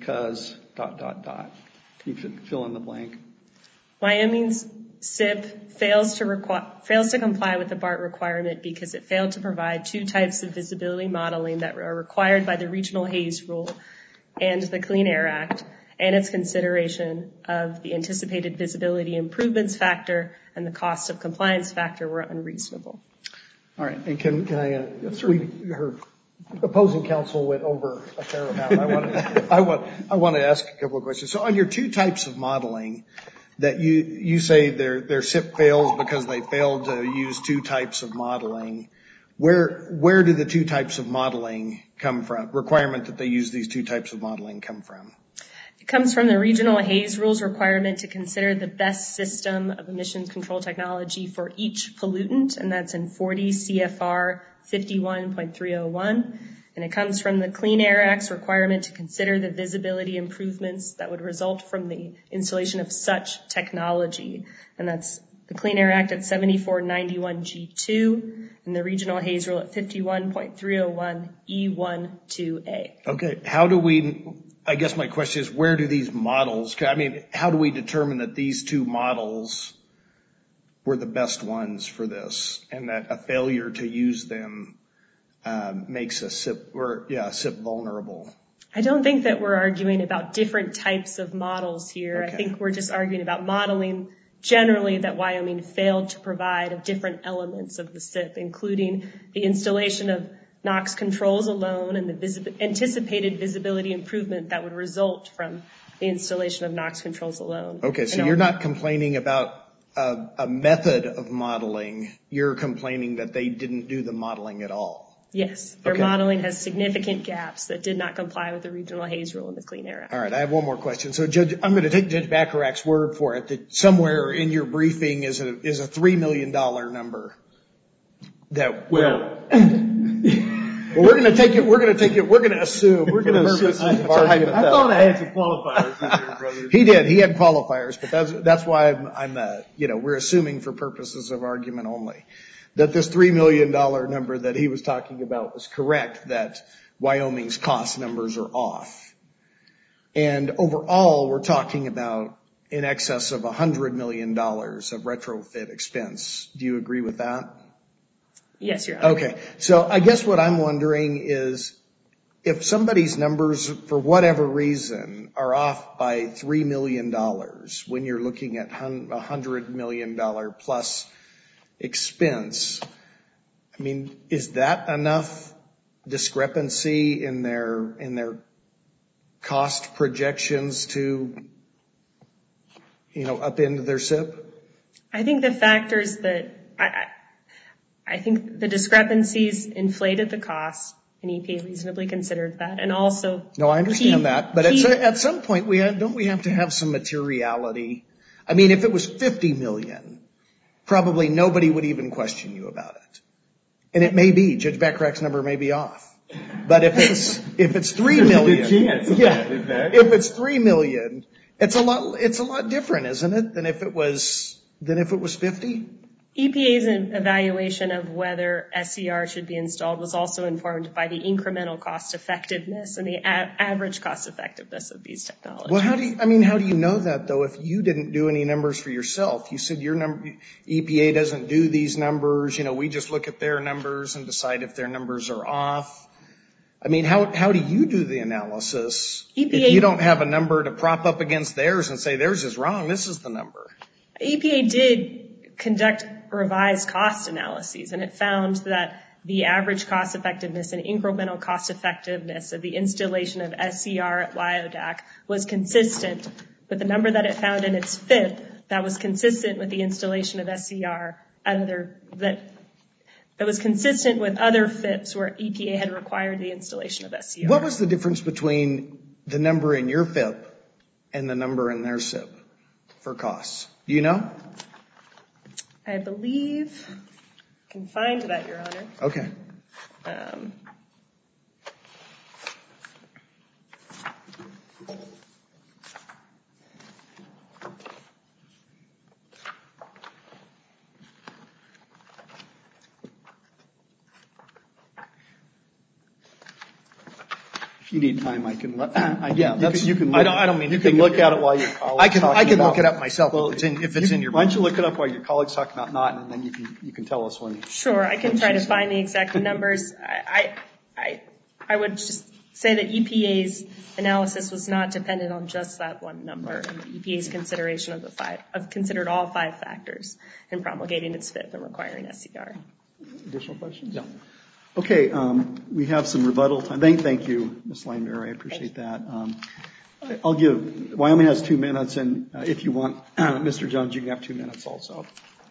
A: Can you fill in the blank?
F: Wyoming's SIP fails to comply with the BART requirement because it failed to provide two types of visibility modeling that are required by the regional haze rule and the Clean Air Act, and its consideration of the anticipated visibility improvements factor and the cost of compliance factor were unreasonable.
A: All right. And
C: Can I, her opposing counsel went over a fair amount. I want to ask a couple of questions. So on your two types of modeling that you say their SIP fails because they failed to use two types of modeling, where do the two types of modeling come from? Requirement that they use these two types of modeling come from?
F: It comes from the regional haze rules requirement to consider the best system of emissions control technology for each pollutant, and that's in 40 CFR 51.301. And it comes from the Clean Air Act's requirement to consider the visibility improvements that would result from the installation of such technology. And that's the Clean Air Act at 7491G2 and the regional haze rule at 51.301 E12A.
C: Okay. I guess my question is, where do these models, how do we determine that these two models were the best ones for this and that a failure to use them makes a SIP vulnerable?
F: I don't think that we're arguing about different types of models here. Okay. I think we're just arguing about modeling generally that Wyoming failed to provide of different elements of the SIP, including the installation of NOx controls alone and the anticipated visibility improvement that would result from the installation of NOx controls alone.
C: Okay, so you're not complaining about a method of modeling. You're complaining that they didn't do the modeling at all.
F: Yes, their modeling has significant gaps that did not comply with the regional haze rule and the Clean Air Act. All
C: right, I have one more question. So, Judge, I'm going to take Judge Bacharach's word for it that somewhere in your briefing is a $3 million number. We're going to take it. We're going to assume.
D: I thought I had some qualifiers in there, brother.
C: He did. He had qualifiers, but that's why we're assuming for purposes of argument only that this $3 million number that he was talking about was correct, that Wyoming's cost numbers are off. And overall, we're talking about in excess of $100 million of retrofit expense. Do you agree with that?
F: Yes, Your Honor.
C: Okay. So I guess what I'm wondering is if somebody's numbers, for whatever reason, are off by $3 million when you're looking at $100 million plus expense, is that enough discrepancy in their cost projections to, upend their SIP?
F: I think the factors that I think the discrepancies inflated the cost, and EPA reasonably considered that, and also.
C: No, I understand that, but at some point don't we have to have some materiality? If it was $50 million, probably nobody would even question you about it, and it may be Judge Bacharach's number may be off. But if it's $3 million, if it's $3 million, it's a lot different, isn't it, than if it was 50?
F: EPA's evaluation of whether SCR should be installed was also informed by the incremental cost effectiveness and the average cost effectiveness of these technologies.
C: Well, how do you know that, though, if you didn't do any numbers for yourself? You said EPA doesn't do these numbers. We just look at their numbers and decide if their numbers are off. I mean, how do you do the analysis if you don't have a number to prop up against theirs and say theirs is wrong, this is the number?
F: EPA did conduct revised cost analyses, and it found that the average cost effectiveness and incremental cost effectiveness of the installation of SCR at Wyodak was consistent with the number that it found in its FIP that was consistent with the installation of SCR that was consistent with other FIPs where EPA had required the installation of SCR.
C: What was the difference between the number in your FIP and the number in their SIP for costs? Do you know?
F: I believe I can find that, Your Honor.
C: Okay.
A: If you need time, I can.
C: You can look
A: at it while your colleagues.
C: I can look it up myself if it's in your.
A: Why don't you look it up while your colleagues talk about Naughton, and then you can tell us when.
F: Sure, I can try to find the exact numbers. I would just say that EPA's analysis was not dependent on just that one number, and EPA's consideration considered all 5 factors in promulgating its FIP and requiring SCR.
A: Additional questions?
C: No.
A: Okay, we have some rebuttal time. Thank you, Ms. Lineberry. I appreciate that. Wyoming has 2 minutes, and if you want, Mr. Jones, you can have 2 minutes also.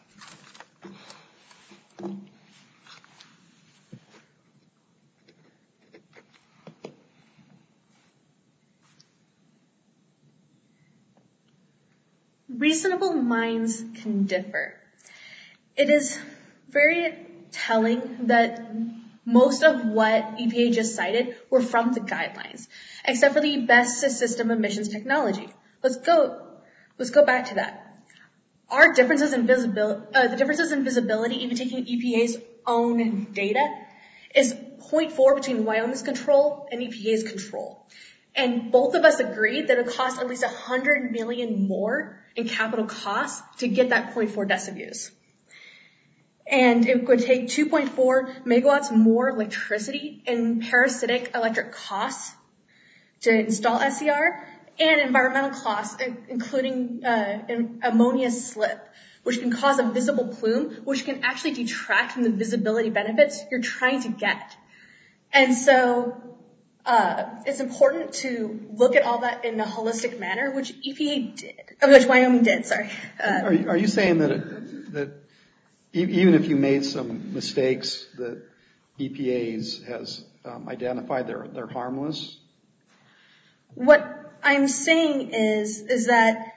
B: Reasonable minds can differ. It is very telling that most of what EPA just cited were from the guidelines, except for the best system emissions technology. Let's go back to that. Our differences in visibility, even taking EPA's own data, is 0.4 between Wyoming's control and EPA's control. And both of us agreed that it would cost at least $100 million more in capital costs to get that 0.4 deciviews. And it would take 2.4 megawatts more electricity and parasitic electric costs to install SCR, and environmental costs, including ammonia slip, which can cause a visible plume, which can actually detract from the visibility benefits you're trying to get. And so it's important to look at all that in a holistic manner, which Wyoming did. Sorry.
A: Are you saying that even if you made some mistakes that EPA's has identified, they're harmless?
B: What I'm saying is that,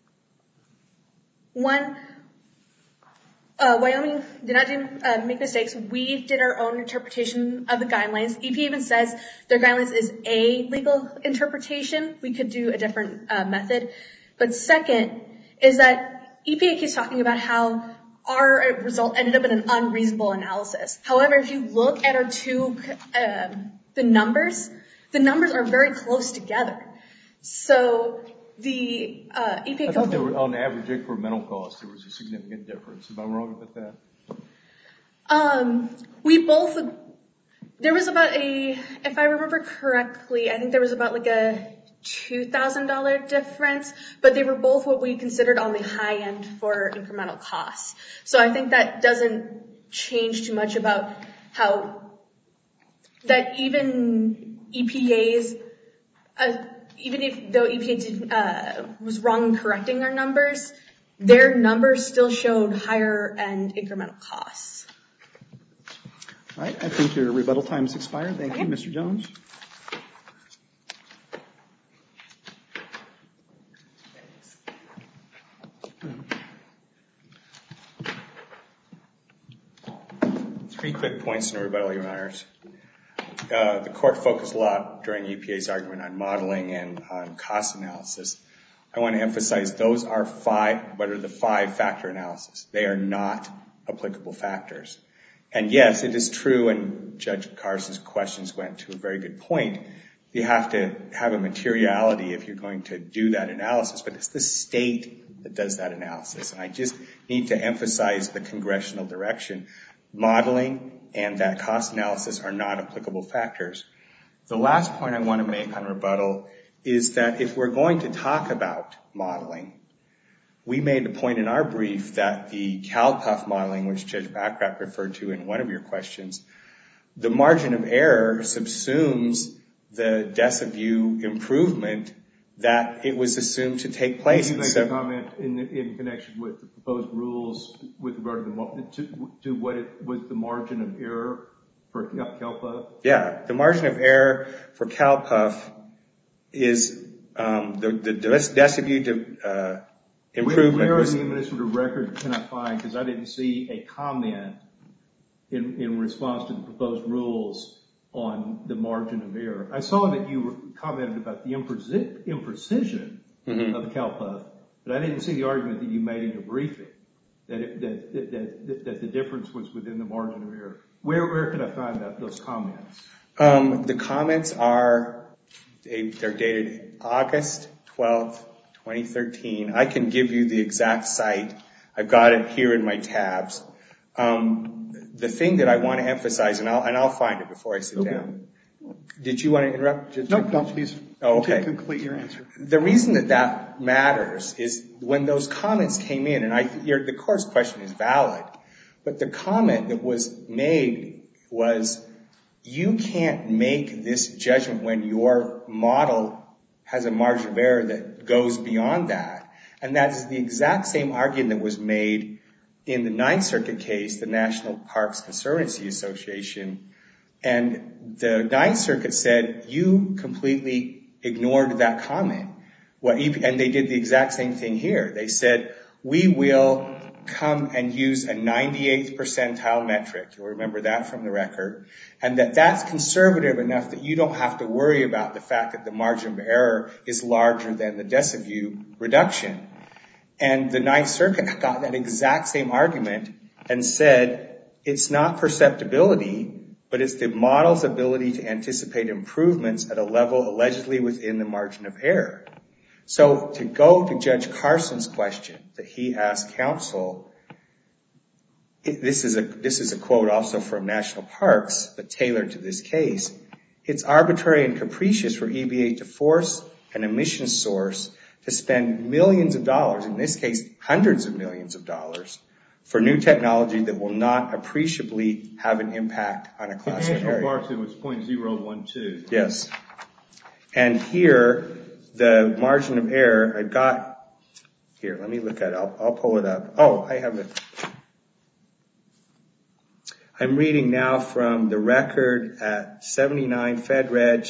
B: one, Wyoming did not make mistakes. We did our own interpretation of the guidelines. EPA even says their guidelines is a legal interpretation. We could do a different method. But second is that EPA keeps talking about how our result ended up in an unreasonable analysis. However, if you look at our the numbers are very close together. So the EPA...
D: I thought there were, on average incremental cost, there was a significant difference. Am I wrong about that?
B: There was about if I remember correctly, I think there was about like a $2,000 difference, but they were both what we considered on the high end for incremental costs. So I think that doesn't change too much about how that even EPA's, though EPA was wrong in correcting our numbers, their numbers still showed higher end incremental costs.
A: All right, I think your rebuttal time has expired. Thank you, Mr. Jones.
E: Three quick points in a rebuttal, Your Honors. The court focused a lot during EPA's argument on modeling and on cost analysis. I want to emphasize those are the 5-factor analysis. They are not applicable factors. And yes, it is true, and Judge Carson's questions went to a very good point. You have to have a materiality if you're going to do that analysis, but it's the state that does that analysis. And I just need to emphasize the congressional direction. Modeling and that cost analysis are not applicable factors. The last point I want to make on rebuttal is that if we're going to talk about modeling, we made the point in our brief that the CalPUF modeling, which Judge Bachrach referred to in one of your questions, the margin of error subsumes the DeciView improvement that it was assumed to take place.
D: Can you make a comment in connection with the proposed rules with regard to what was the margin of error for CalPUF?
E: Yeah, the margin of error for CalPUF is the DeciView improvement.
D: Where in the administrative record can I find, because I didn't see a comment in response to the proposed rules on the margin of error. I saw that you commented about the imprecision of CalPUF, but I didn't see the argument that you made in your briefing that the difference was within the margin of error. Where can I find those comments?
E: The comments they're dated August 12th, 2013. I can give you the exact site. I've got it here in my tabs. The thing that I want to emphasize, and I'll find it before I sit down. Did you want to interrupt?
A: No, please.
E: Oh, okay.
A: Complete your answer.
E: The reason that matters is when those comments came in, and the court's question is valid, but the comment that was made was, you can't make this judgment when your model has a margin of error that goes beyond that. And that's the exact same argument that was made in the Ninth Circuit case, the National Parks Conservancy Association. And the Ninth Circuit said, you completely ignored that comment. And they did the exact same thing here. They said, we will come and use a 98th percentile metric. You'll remember that from the record. And that's conservative enough that you don't have to worry about the fact that the margin of error is larger than the DeciView reduction. And the Ninth Circuit got that exact same argument and said, it's not perceptibility, but it's the model's ability to anticipate improvements at a level allegedly within the margin of error. So to go to Judge Carson's question that he asked counsel, this is a quote also from National Parks, but tailored to this case. It's arbitrary and capricious for EPA to force an emissions source to spend millions of dollars, in this case hundreds of millions of dollars, for new technology that will not appreciably have an impact on a class 1 area.
D: National Parks, it was 0.012.
E: Yes. And here, the margin of error, I've got, here, let me look at it. I'll pull it up. Oh, I have it. I'm reading now from the record at 79 Fed Reg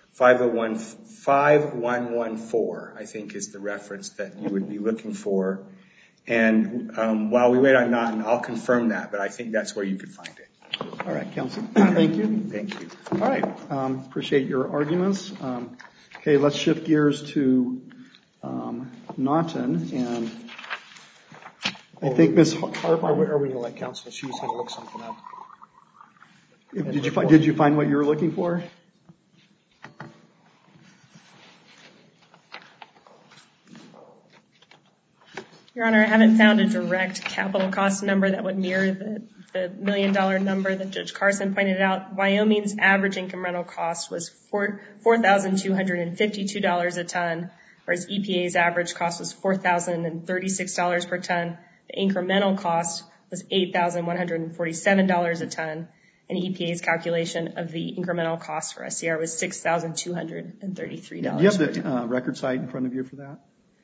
E: 5114, I think is the reference that you would be looking for. And while we wait on Naughton, I'll confirm that, but I think that's where you could find it.
A: All right, counsel. Thank you.
E: Thank you.
A: All right. Appreciate your arguments. Okay, let's shift gears to Naughton. And I think Ms. Harp,
C: are we going to let counsel? She was going to look something up.
A: Did you find what you were looking for?
F: Your Honor, I haven't found a direct capital cost number that would mirror the $1 million number that Judge Carson pointed out. Wyoming's average incremental cost was $4,252 a ton, whereas EPA's average cost was $4,036 per ton. The incremental cost was $8,147 a ton, and EPA's calculation of the incremental cost for SCR was $6,233.
A: Do you have the record site in front of you for that?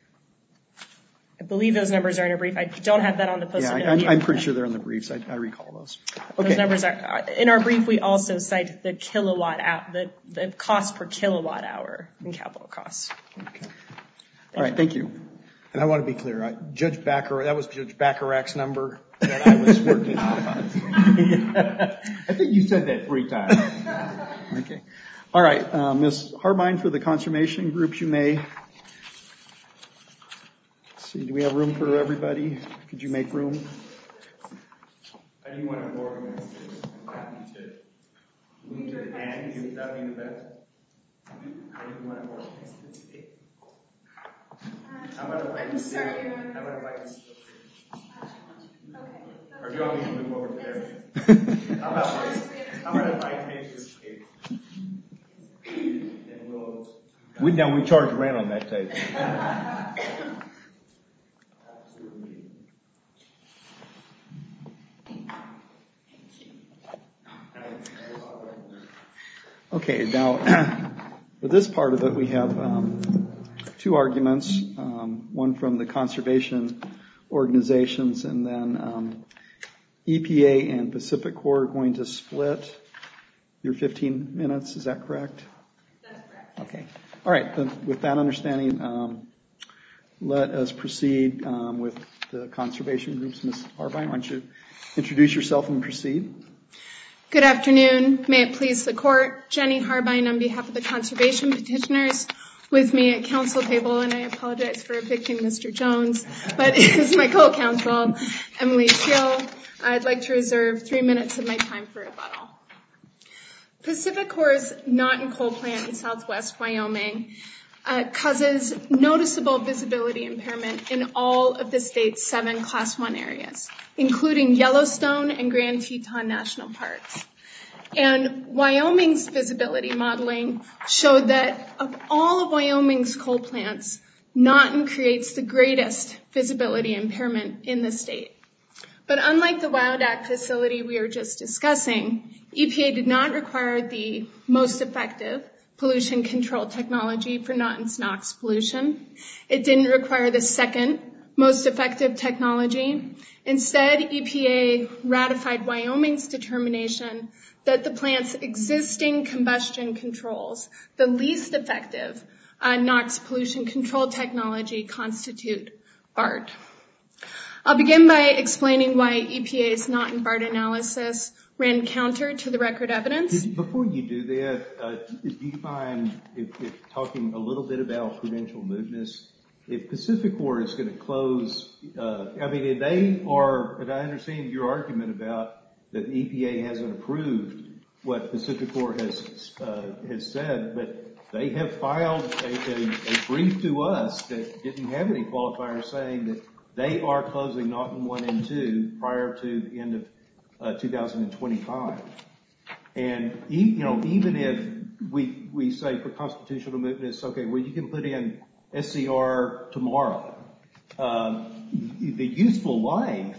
F: I believe those numbers are in a brief. I don't have that on the post-it note.
A: I'm pretty sure they're in the briefs. I recall those. Okay.
F: Those numbers are in our brief. We also cite the the cost per kilowatt hour in capital costs.
A: Okay. All right. Thank you.
C: And I want to be clear. That was Judge Bacharach's number that I was working off of.
D: I think you said that 3 times.
A: Okay. All right. Ms. Harbine, for the consummation groups, you may. Let's see. Do we have room for everybody? Could you make room?
E: How do you want to organize this? I'm happy to move to the end. Would that be the best? How do you want to organize this today? How about if I just okay. Or do you want me to move over to there? How about this? How about if I take this table? And
D: we charge rent on that table.
A: Okay, now for this part of it, we have two arguments, one from the conservation organizations, and then EPA and Pacific Corps are going to split your 15 minutes. Is that correct?
B: That's correct.
A: Okay. All right. With that understanding, let us proceed with the conservation groups. Ms. Harbine, why don't you introduce yourself and proceed?
G: Good afternoon. May it please the court. Jenny Harbine on behalf of the conservation petitioners with me at council table, and I apologize for evicting Mr. Jones, but it's my co-counsel, Emily Shill. I'd like to reserve 3 minutes of my time for rebuttal. Pacific Corps' Naughton coal plant in southwest Wyoming causes noticeable visibility impairment in all of the state's 7 Class 1 areas, including Yellowstone and Grand Teton National Parks. And Wyoming's visibility modeling showed that of all of Wyoming's coal plants, Naughton creates the greatest visibility impairment in the state. But unlike the Wyodak facility we were just discussing, EPA did not require the most effective pollution control technology for Naughton's NOx pollution. It didn't require the second most effective technology. Instead, EPA ratified Wyoming's determination that the plant's existing combustion controls, the least effective NOx pollution control technology, constitute BART. I'll begin by explaining why EPA's Naughton BART analysis ran counter to the record evidence.
D: Before you do that, do you mind if talking a little bit about prudential mootness? If Pacific Corps is going to close, they are, and I understand your argument about that the EPA hasn't approved what Pacific Corps has said, but they have filed a brief to us that didn't have any qualifiers saying that they are closing Naughton 1 and 2 prior to the end of 2025. And even if we say for constitutional mootness, okay, well you can put in SCR tomorrow. The useful life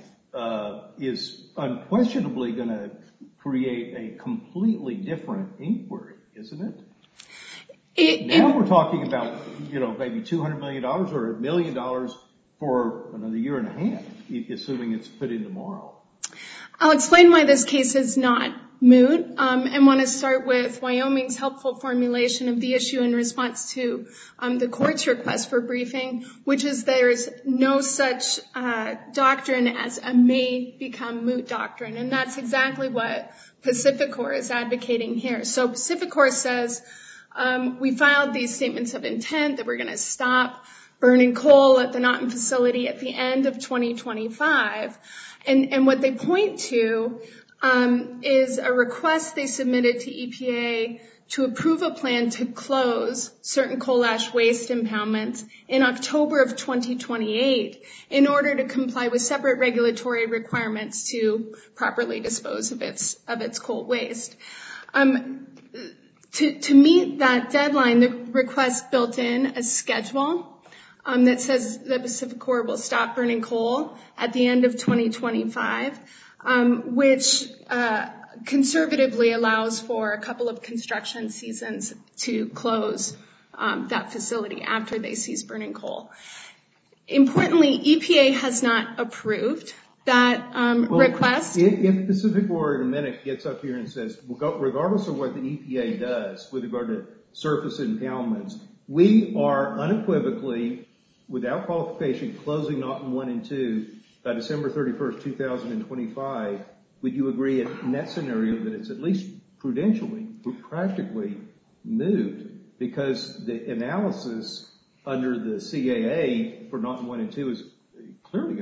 D: is unquestionably going to create a completely different inquiry, isn't it? Now we're talking about maybe $200 million or $1 million for another year and a half, assuming it's put in tomorrow.
G: I'll explain why this case is not moot, and want to start with Wyoming's helpful formulation of the issue in response to the court's request for briefing, which is there's no such doctrine as a may become moot doctrine, and that's exactly what Pacific Corps is advocating here. So Pacific Corps says we filed these statements of intent that we're going to stop burning coal at the Naughton facility at the end of 2025. And what they point to is a request they submitted to EPA to approve a plan to close certain coal ash waste impoundments in October of 2028 in order to comply with separate regulatory requirements to properly dispose of its coal waste. To meet that deadline, the request built in a schedule that says that Pacific Corps will stop burning coal at the end of 2025, which conservatively allows for a couple of construction seasons to close that facility after they cease burning coal. Importantly, EPA has not approved that request.
D: If Pacific Corps in a minute gets up here and says, regardless of what the EPA does with regard to surface impoundments, we are unequivocally, without qualification, closing Naughton 1 and 2 by December 31st, 2025, would you agree in that scenario that it's at least prudentially, practically moot because the analysis under the CAA for Naughton 1 and 2 is clearly going to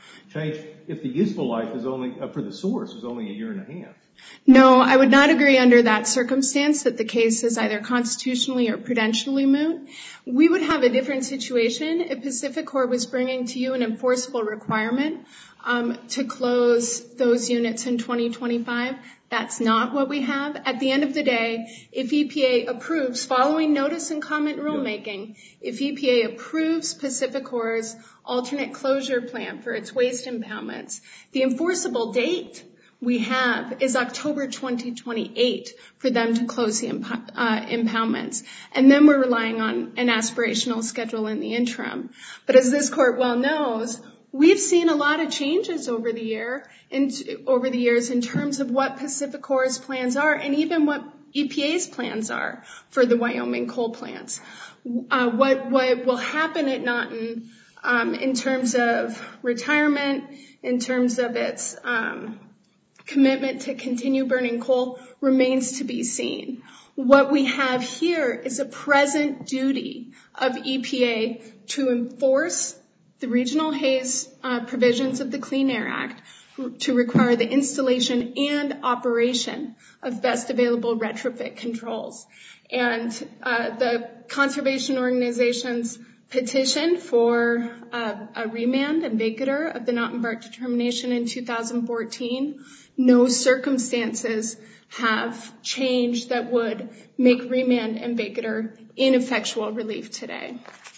D: change if the useful life is only, for the source, is only a year and a half?
G: No, I would not agree under that circumstance that the case is either constitutionally or prudentially moot. We would have a different situation if PacifiCorp was bringing to you an enforceable requirement to close those units in 2025. That's not what we have. At the end of the day, if EPA approves, following notice and comment rulemaking, if EPA approves PacifiCorp's alternate closure plan for its waste impoundments, the enforceable date we have is October 2028 for them to close the impoundments. And then we're relying on an aspirational schedule in the interim. But as this court well knows, we've seen a lot of changes over the years in terms of what PacifiCorp's plans are and even what EPA's plans are for the Wyoming coal plants. What will happen at Naughton in terms of retirement, in terms of its commitment to continue burning coal remains to be seen. What we have here is a present duty of EPA to enforce the regional haze provisions of the Clean Air Act to require the installation and operation of best available retrofit controls. And the conservation organization's petition for a remand and vacatur of the Naughton-Bart determination in 2014, no circumstances have changed that would make remand and vacatur ineffectual relief today.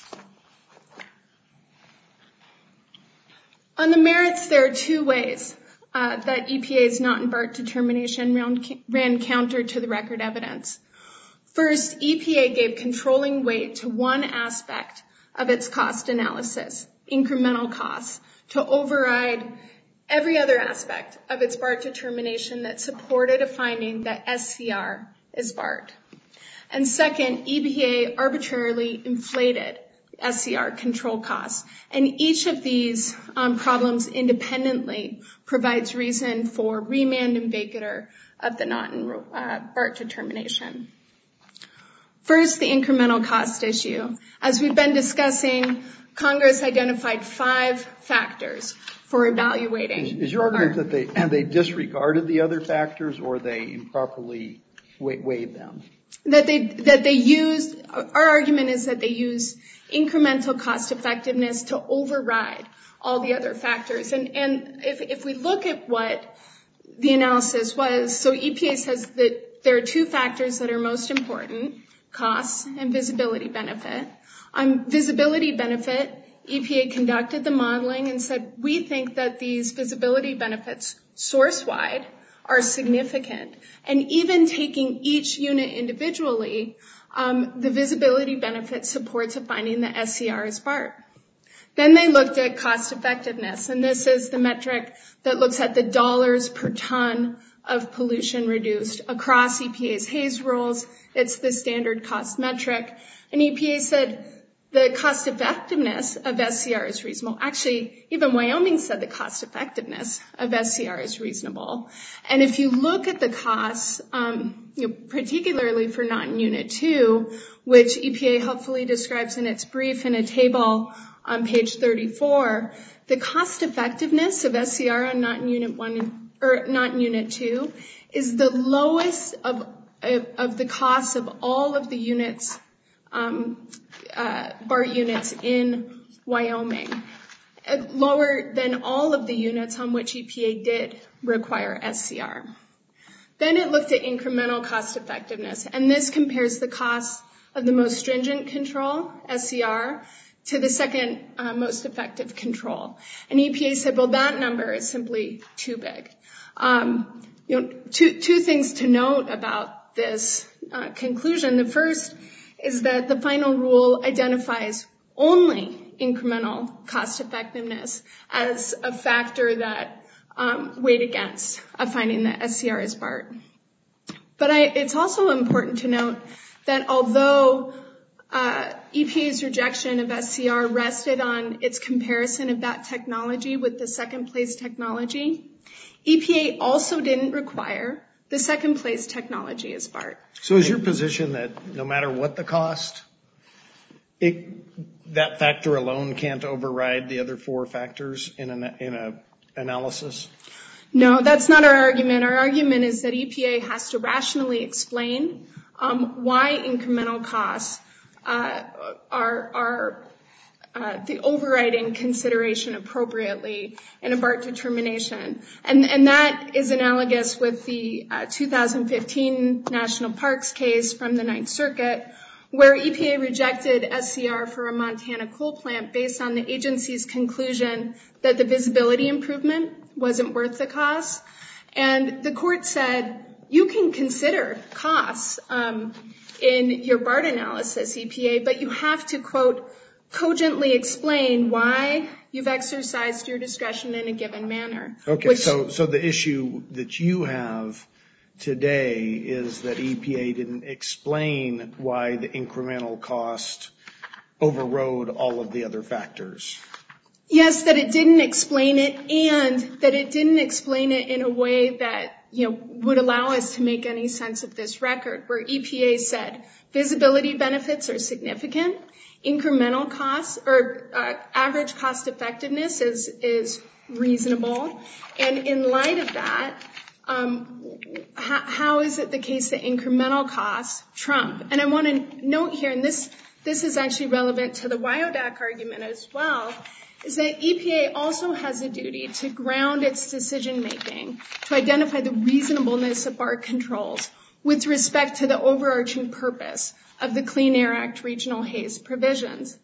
G: On the merits, there are two ways that EPA's Naughton-Bart determination ran counter to the record evidence. First, EPA gave controlling weight to one aspect of its cost analysis, incremental costs, to override every other aspect of its BART determination that supported a finding that SCR is BART. And second, EPA arbitrarily inflated SCR control costs. And each of these problems independently provides reason for remand and vacatur of the Naughton-Bart determination. First, the incremental cost issue. As we've been discussing, Congress identified 5 factors for evaluating.
A: Is your argument that they disregarded the other factors or they improperly weighed them?
G: That they used, our argument is that they used incremental cost effectiveness to override all the other factors. And if we look at what the analysis was, so EPA says that there are 2 factors that are most important, costs and visibility benefit. On visibility benefit, EPA conducted the modeling and said, we think that these visibility benefits source-wide are significant. And even taking each unit individually, the visibility benefit supports a finding that SCR is BART. Then they looked at cost effectiveness, and this is the metric that looks at the dollars per ton of pollution reduced across EPA's haze rules. It's the standard cost metric. And EPA said the cost effectiveness of SCR is reasonable. Actually, even Wyoming said the cost effectiveness of SCR is reasonable. And if you look at the costs, particularly for Naughton Unit 2, which EPA helpfully describes in its brief in a table on page 34, the cost effectiveness of SCR on Naughton Unit 1 or Naughton Unit 2 is the lowest of the costs of all of the units, BART units in Wyoming, lower than all of the units on which EPA did require SCR. Then it looked at incremental cost effectiveness, and this compares the costs of the most stringent control, SCR, to the second most effective control. And EPA said, well, that number is simply too big. Two things to note about this conclusion. The first is that the final rule identifies only incremental cost effectiveness as a factor that weighed against a finding that SCR is BART. But it's also important to note that although EPA's rejection of SCR rested on its comparison of that technology with the second place technology, EPA also didn't require the second place technology as BART.
C: So is your position that no matter what the cost, that factor alone can't override the other four factors in an analysis?
G: No, that's not our argument. Our argument is that EPA has to rationally explain why incremental costs are the overriding consideration appropriately in a BART determination. And that is analogous with the 2015 National Parks case from the Ninth Circuit, where EPA rejected SCR for a Montana coal plant based on the agency's conclusion that the visibility improvement wasn't worth the cost. And the court said, you can consider costs in your BART analysis, EPA, but you have to, quote, cogently explain why you've exercised your discretion in a given manner.
C: Okay, so the issue that you have today is that EPA didn't explain why the incremental cost overrode all of the other factors.
G: Yes, that it didn't explain it, and that it didn't explain it in a way that, would allow us to make any sense of this record, where EPA said visibility benefits are significant, incremental costs or average cost effectiveness is reasonable, and in light of that, how is it the case that incremental costs trump? And I want to note here, and this is actually relevant to the WIODAC argument as well, is that EPA also has a duty to ground its decision-making to identify the reasonableness of BART controls with respect to the overarching purpose of the Clean Air Act regional haze provisions.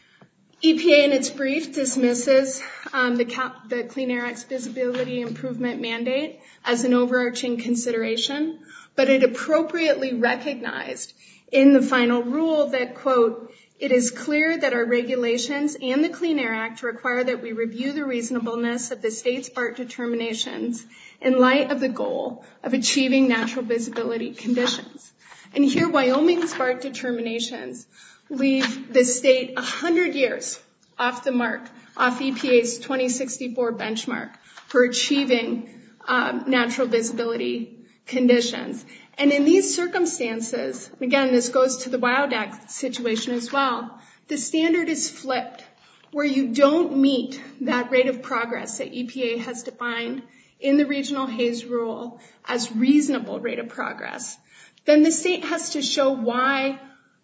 G: EPA in its brief dismisses the Clean Air Act's visibility improvement mandate as an overarching consideration, but it appropriately recognized in the final rule that, quote, it is clear that our regulations and the Clean Air Act require that we review the reasonableness of the state's BART determinations in light of the goal of achieving natural visibility conditions. And here, Wyoming's BART determinations leave the state 100 years off the mark, off EPA's 2064 benchmark for achieving natural visibility conditions. And in these circumstances, again, this goes to the WIODAC situation as well, the standard is flipped, where you don't meet that rate of progress that EPA has defined in the regional haze rule as reasonable rate of progress. Then the state has to show why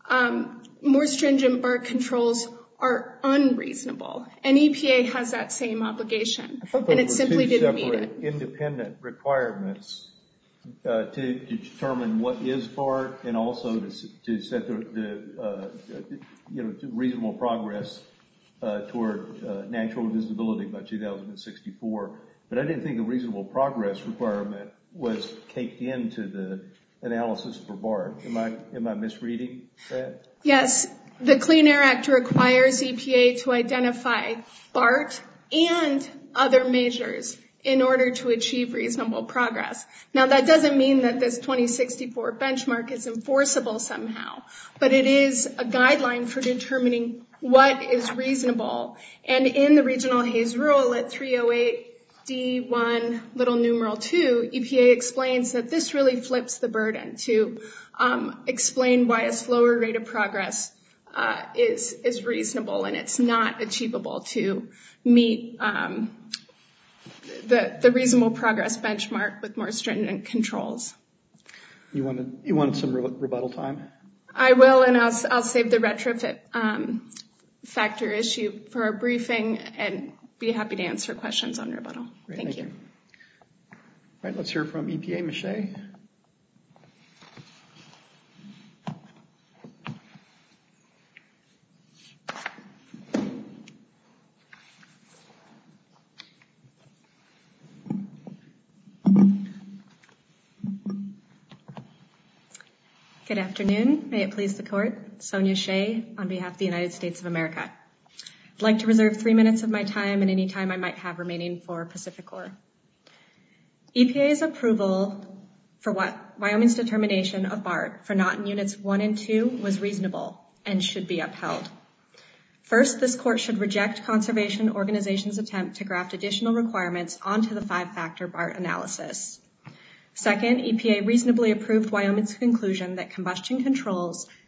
G: more stringent BART controls are unreasonable. And EPA has that same obligation. And it simply didn't meet it.
D: Independent requirements to determine what is BART and also to set the reasonable progress toward natural visibility by 2064. But I didn't think a reasonable progress requirement was caked into the analysis for BART. Am I misreading that?
G: Yes. The Clean Air Act requires EPA to identify BART and other measures in order to achieve reasonable progress. Now, that doesn't mean that this 2064 benchmark is enforceable somehow, but it is a guideline for determining what is reasonable. And in the regional haze rule at 308D1 little numeral 2, EPA explains that this really flips the burden to explain why a slower rate of progress is reasonable, and it's not achievable to meet the reasonable progress benchmark with more stringent controls.
A: You wanted some rebuttal time?
G: I will, and I'll save the retrofit factor issue for our briefing and be happy to answer questions on rebuttal.
A: Great,
G: Thank you.
A: All right, let's hear from EPA, Ms. Shea.
H: Good afternoon. May it please the Court. Sonia Shea on behalf of the United States of America. I'd like to reserve 3 minutes of my time and any time I might have remaining for PacifiCorp. EPA's approval for Wyoming's determination of BART for Naughton Units 1 and 2 was reasonable and should be upheld. First, this Court should reject Conservation Organization's attempt to graft additional requirements onto the 5-factor BART analysis. Second, EPA reasonably approved Wyoming's conclusion that combustion controls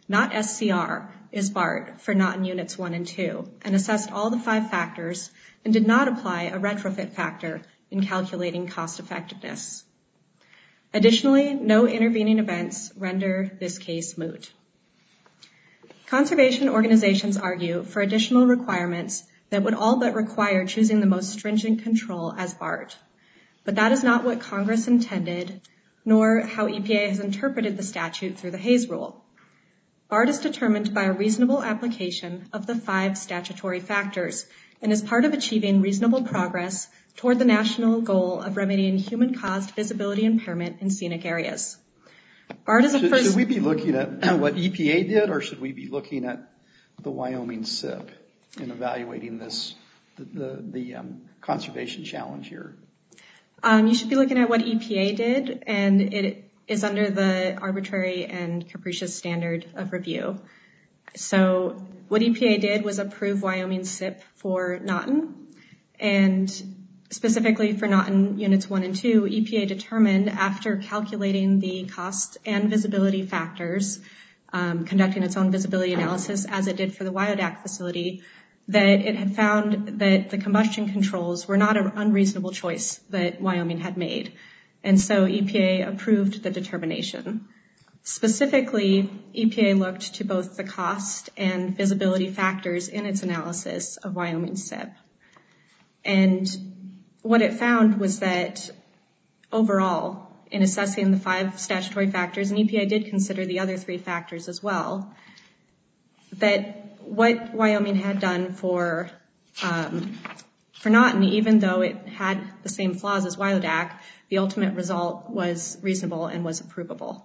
H: not SCR, is BART for not in Units 1 and 2, and assessed all the 5 factors and did not apply a retrofit factor in calculating cost effectiveness. Additionally, no intervening events render this case moot. Conservation organizations argue for additional requirements that would all but require choosing the most stringent control as BART. But that is not what Congress intended, nor how EPA has interpreted the statute through the Hayes Rule. BART is determined by a reasonable application of the 5 statutory factors and is part of achieving reasonable progress toward the national goal of remedying human-caused visibility impairment in scenic areas. BART is a first...
A: Should we be looking at what EPA did, or should we be looking at the Wyoming SIP in evaluating this, the conservation challenge here?
H: You should be looking at what EPA did, and it is under the arbitrary and capricious standard of review. So what EPA did was approve Wyoming SIP for Naughton, and specifically for Naughton Units 1 and 2, EPA determined after calculating the cost and visibility factors, conducting its own visibility analysis as it did for the Wyodak facility, that it had found that the combustion controls were not an unreasonable choice that Wyoming had made. And so EPA approved the determination. Specifically, EPA looked to both the cost and visibility factors in its analysis of Wyoming SIP. And what it found was that overall, in assessing the 5 statutory factors, and EPA did consider the other 3 factors as well, that what Wyoming had done for Naughton, even though it had the same flaws as Wyodak, the ultimate result was reasonable and was approvable.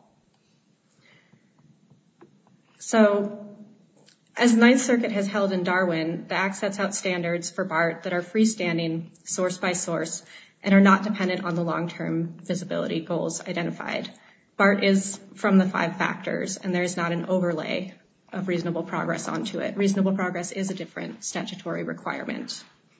H: So, as the Ninth Circuit has held in Darwin, the Act sets out standards for BART that are freestanding, source by source, and are not dependent on the long-term visibility goals identified. BART is from the 5 factors, and there is not an overlay of reasonable progress onto it. Reasonable progress is a different statutory requirement.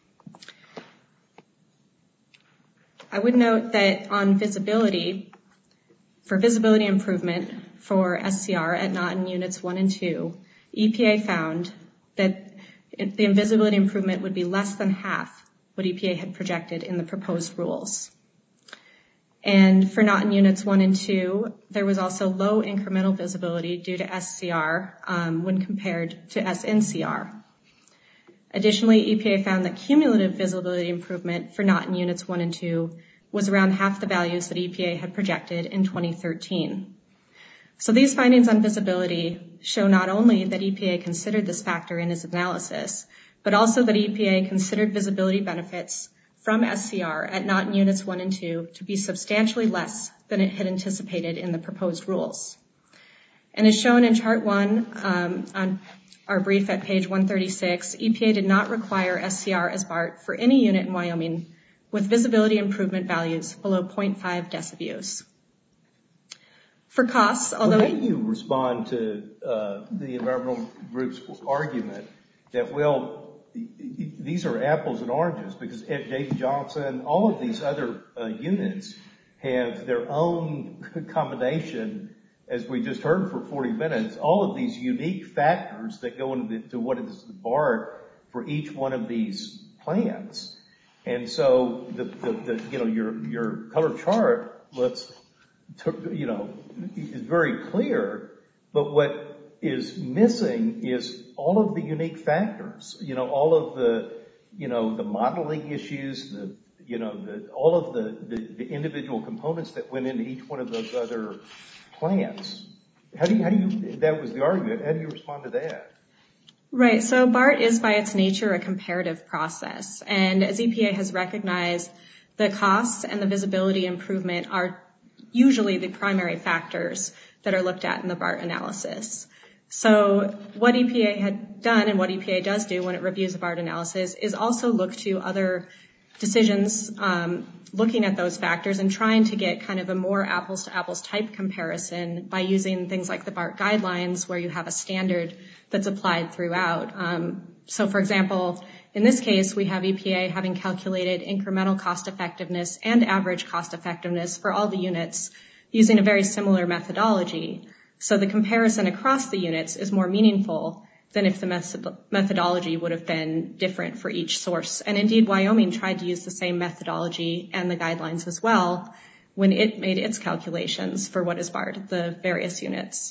H: I would note that on visibility, for visibility improvement for SCR at Naughton Units 1 and 2, EPA found that the invisibility improvement would be less than half what EPA had projected in the proposed rules. And for Naughton Units 1 and 2, there was also low incremental visibility due to SCR when compared to SNCR. Additionally, EPA found that cumulative visibility improvement for Naughton Units 1 and 2 was around half the values that EPA had projected in 2013. So these findings on visibility show not only that EPA considered this factor in its analysis, but also that EPA considered visibility benefits from SCR at Naughton Units 1 and 2 to be substantially less than it had anticipated in the proposed rules. And as shown in Chart 1 on our brief at page 136, EPA did not require SCR as BART for any unit in Wyoming with visibility improvement values below 0.5 decibels. For costs, although...
D: How do you respond to the environmental group's argument that, well, these are apples and oranges because at J.D. Johnson, all of these other units have their own combination, as we just heard for 40 minutes, all of these unique factors that go into what is the BART for each one of these plants. And so your color chart looks, is very clear, but what is missing is all of the unique factors, all of the modeling issues, all of the individual components that went into each one of those other plants. How do you, that was the argument, how do you respond to that?
H: Right, so BART is by its nature a comparative process, and as EPA has recognized, the costs and the visibility improvement are usually the primary factors that are looked at in the BART analysis. So what EPA had done and what EPA does do when it reviews a BART analysis is also look to other decisions looking at those factors and trying to get kind of a more apples-to-apples type comparison by using things like the BART guidelines where you have a standard that's applied throughout. So for example, in this case, we have EPA having calculated incremental cost effectiveness and average cost effectiveness for all the units using a very similar methodology. So the comparison across the units is more meaningful than if the methodology would have been different for each source. And indeed, Wyoming tried to use the same methodology and the guidelines as well when it made its calculations for what is barred, the various units.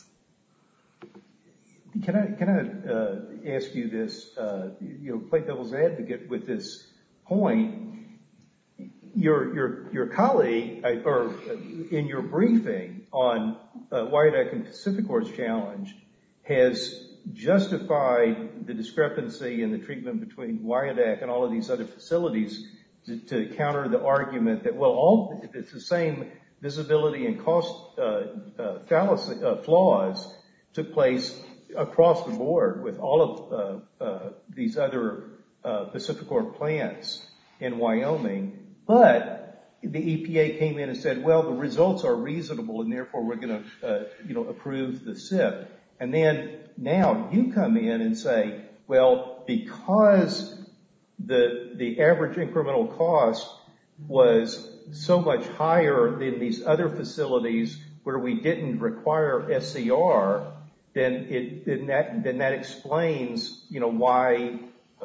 D: Can I ask you this, play devil's advocate with this point? Your colleague, or in your briefing on Wyodak and PacifiCorp's challenge, has justified the discrepancy in the treatment between Wyodak and all of these other facilities to counter the argument that, well, it's the same visibility and cost flaws took place across the board with all of these other PacifiCorp plants in Wyoming. But the EPA came in and said, well, the results are reasonable, and therefore we're going to, approve the SIP. And then now you come in and say, well, because the average incremental cost was so much higher than these other facilities where we didn't require SCR, then that explains, why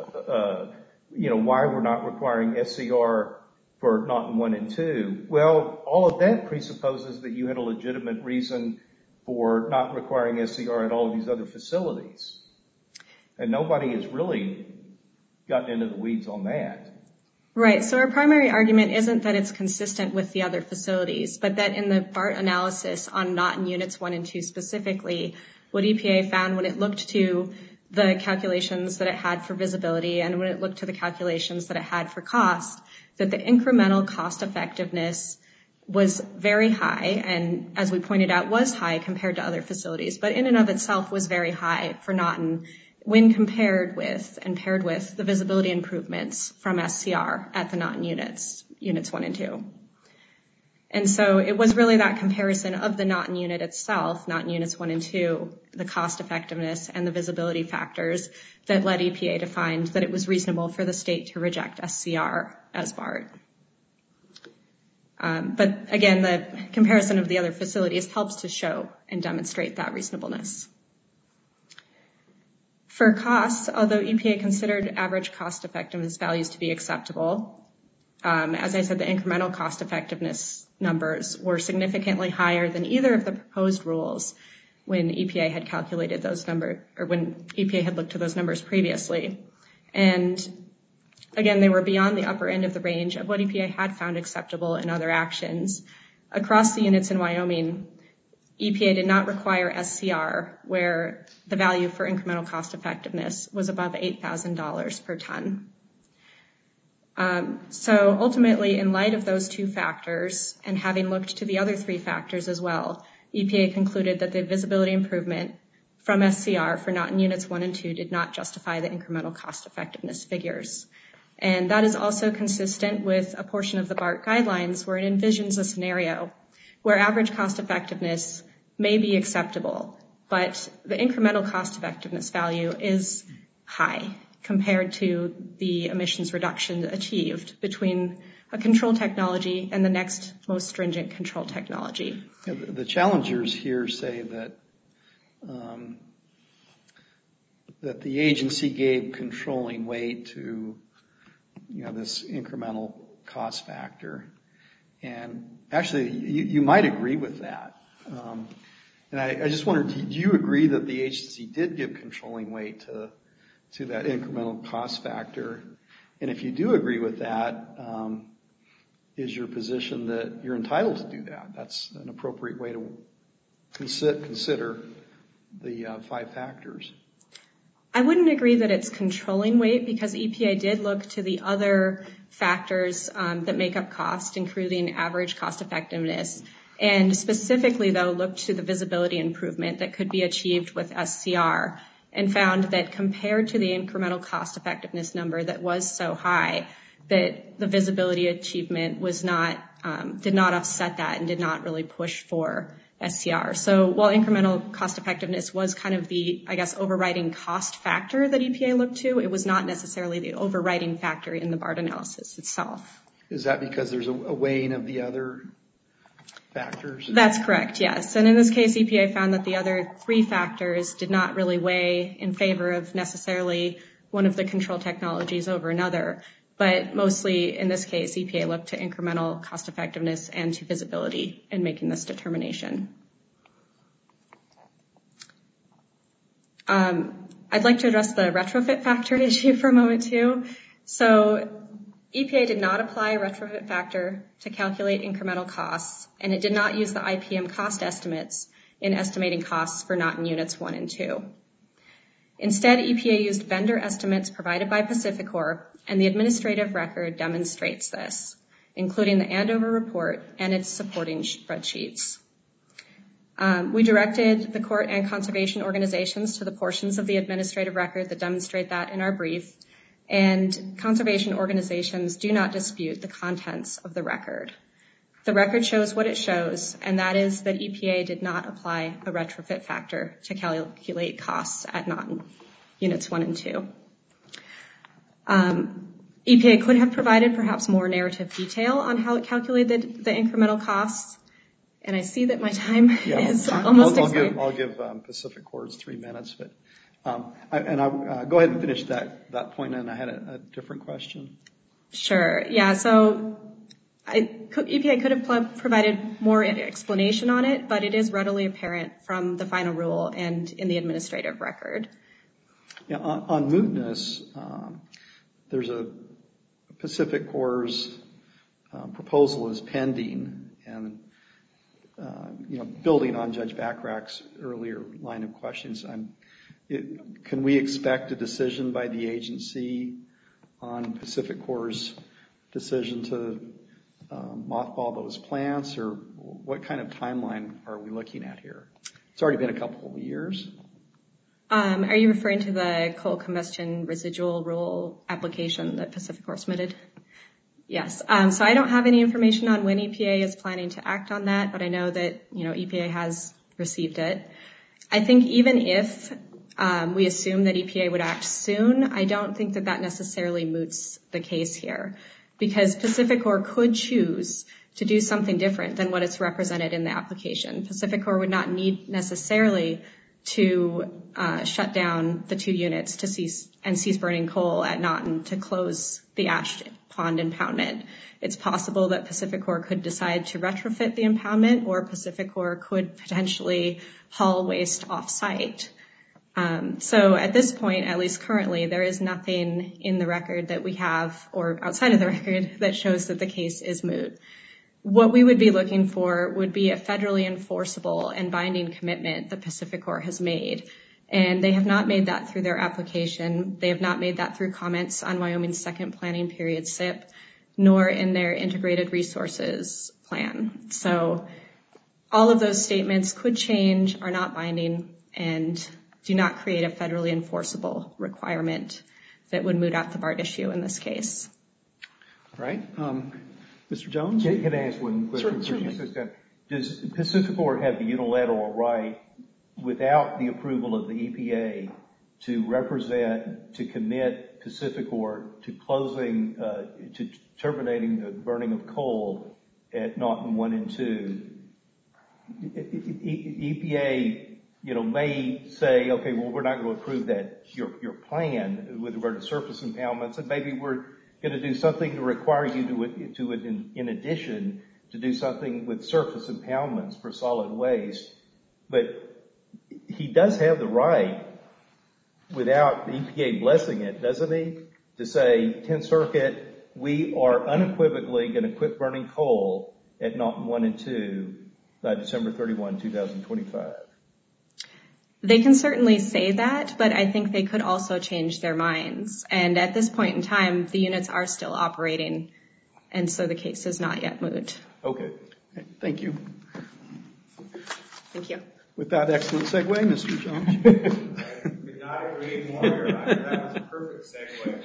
D: we're not requiring SCR for Naughton 1 and 2. Well, all of that presupposes that you had a legitimate reason for not requiring SCR at all of these other facilities. And nobody has really gotten into the weeds on that.
H: Right. So our primary argument isn't that it's consistent with the other facilities, but that in the BART analysis on Naughton Units 1 and 2 specifically, what EPA found when it looked to the calculations that it had for visibility and when it looked to the calculations that it had for cost, that the incremental cost effectiveness was very high, and as we pointed out, was high compared to other facilities, but in and of itself was very high for Naughton when compared with and paired with the visibility improvements from SCR at the Naughton Units 1 and 2. And so it was really that comparison of the Naughton unit itself, Naughton Units 1 and 2, the cost effectiveness and the visibility factors that led EPA to find that it was reasonable for the state to reject SCR as BART. But again, the comparison of the other facilities helps to show and demonstrate that reasonableness. For costs, although EPA considered average cost effectiveness values to be acceptable, as I said, the incremental cost effectiveness numbers were significantly higher than either of the proposed rules when EPA had calculated those numbers, or when EPA had looked to those numbers previously. And again, they were beyond the upper end of the range of what EPA had found acceptable in other actions. Across the units in Wyoming, EPA did not require SCR, where the value for incremental cost effectiveness was above $8,000 per ton. So ultimately, in light of those two factors, and having looked to the other three factors as well, EPA concluded that the visibility improvement from SCR for Naughton Units 1 and 2 did not justify the incremental cost effectiveness figures. And that is also consistent with a portion of the BART guidelines where it envisions a scenario where average cost effectiveness may be acceptable, but the incremental cost effectiveness value is high compared to the emissions reduction achieved between a control technology and the next most stringent control technology.
A: The challengers here say that that the agency gave controlling weight to this incremental cost factor, and actually you might agree with that. And I just wondered, do you agree that the agency did give controlling weight to that incremental cost factor? And if you do agree with that, is your position that you're entitled to do that? That's an appropriate way to consider the five factors.
H: I wouldn't agree that it's controlling weight because EPA did look to the other factors that make up cost, including average cost effectiveness, and specifically, though, looked to the visibility improvement that could be achieved with SCR and found that compared to the incremental cost effectiveness number that was so high, that the visibility achievement was did not offset that and did not really push for SCR. So while incremental cost effectiveness was kind of the, overriding cost factor that EPA looked to, it was not necessarily the overriding factor in the BART analysis itself.
A: Is that because there's a weighing of the other factors?
H: That's correct, yes. And in this case, EPA found that the other 3 factors did not really weigh in favor of necessarily one of the control technologies over another. But mostly in this case, EPA looked to incremental cost effectiveness and to visibility in making this determination. I'd like to address the retrofit factor issue for a moment too. So EPA did not apply a retrofit factor to calculate incremental costs, and it did not use the IPM cost estimates in estimating costs for Naughton Units 1 and 2. Instead, EPA used vendor estimates provided by PacifiCorp, and the administrative record demonstrates this, including the Andover report and its supporting spreadsheets. We directed the court and conservation organizations to the portions of the administrative record that demonstrate that in our brief, and conservation organizations do not dispute the contents of the record. The record shows what it shows, and that is that EPA did not apply a retrofit factor to calculate costs at Naughton Units 1 and 2. EPA could have provided perhaps more narrative detail on how it calculated the incremental costs, and I see that my time is almost expired.
A: I'll give PacifiCorp 3 minutes, but I'll go ahead and finish that point, and I had a different question.
H: Sure. Yeah. So EPA could have provided more explanation on it, but it is readily apparent from the final rule and in the administrative record.
A: Yeah. On mootness, there's a PacifiCorp's proposal is pending, and building on Judge Bachrach's earlier line of questions, can we expect a decision by the agency on PacifiCorp's decision to mothball those plants, or what kind of timeline are we looking at here? It's already been a couple of years.
H: Are you referring to the coal combustion residual rule application that PacifiCorp submitted? Yes. So I don't have any information on when EPA is planning to act on that, but I know that EPA has received it. I think even if we assume that EPA would act soon, I don't think that necessarily moots the case here, because PacifiCorp could choose to do something different than what it's represented in the application. PacifiCorp would not need necessarily to shut down the 2 units to cease burning coal at Naughton to close the ash pond impoundment. It's possible that PacifiCorp could decide to retrofit the impoundment, or PacifiCorp could potentially haul waste off-site. So at this point, at least currently, there is nothing in the record that we have, or outside of the record, that shows that the case is moot. What we would be looking for would be a federally enforceable and binding commitment that PacifiCorp has made. And they have not made that through their application. They have not made that through comments on Wyoming's second planning period SIP, nor in their integrated resources plan. So all of those statements could change, are not binding, and do not create a federally enforceable requirement that would moot out the BART issue in this case.
A: All right. Mr. Jones?
D: Can I ask one question?
A: Certainly.
D: Does PacifiCorp have the unilateral right, without the approval of the EPA, to commit PacifiCorp to terminating the burning of coal at Naughton 1 and 2? EPA, may say, okay, well, we're not going to approve that your plan with regard to surface impoundments, and maybe we're going to do something to require you in addition to do something with surface impoundments for solid waste. But he does have the right, without the EPA blessing it, doesn't he, to say, 10th Circuit, we are unequivocally going to quit burning coal at Naughton 1 and 2 by December 31, 2025.
H: They can certainly say that, but I think they could also change their minds. And at this point in time, the units are still operating, and so the case is not yet moot.
D: Okay.
A: Thank you.
H: Thank you.
A: With that excellent segue, Mr. Jones.
E: Could not agree more. That was a perfect segue.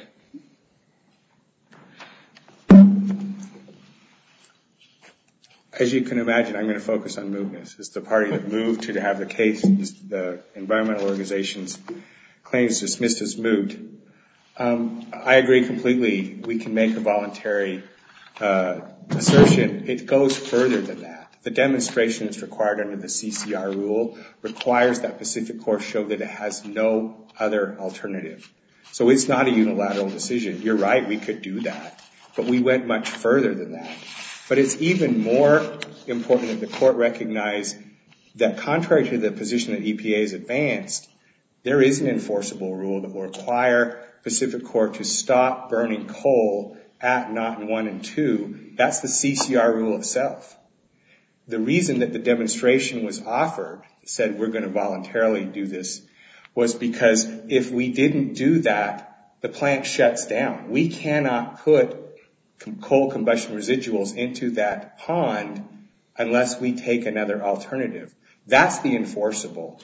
E: As you can imagine, I'm going to focus on mootness. It's the party that moved to have the case, the environmental organization's claims dismissed as moot. I agree completely. We can make a voluntary assertion. It goes further than that. the demonstration that's required under the CCR rule requires that PacifiCorp show that it has no other alternative. So it's not a unilateral decision. You're right, we could do that, but we went much further than that. But it's even more important that the court recognize that contrary to the position that EPA has advanced, there is an enforceable rule that will require PacifiCorp to stop burning coal at Naughton 1 and 2. That's the CCR rule itself. The reason that the demonstration was offered, said we're going to voluntarily do this, was because if we didn't do that, the plant shuts down. We cannot put coal combustion residuals into that pond unless we take another alternative. That's the enforceable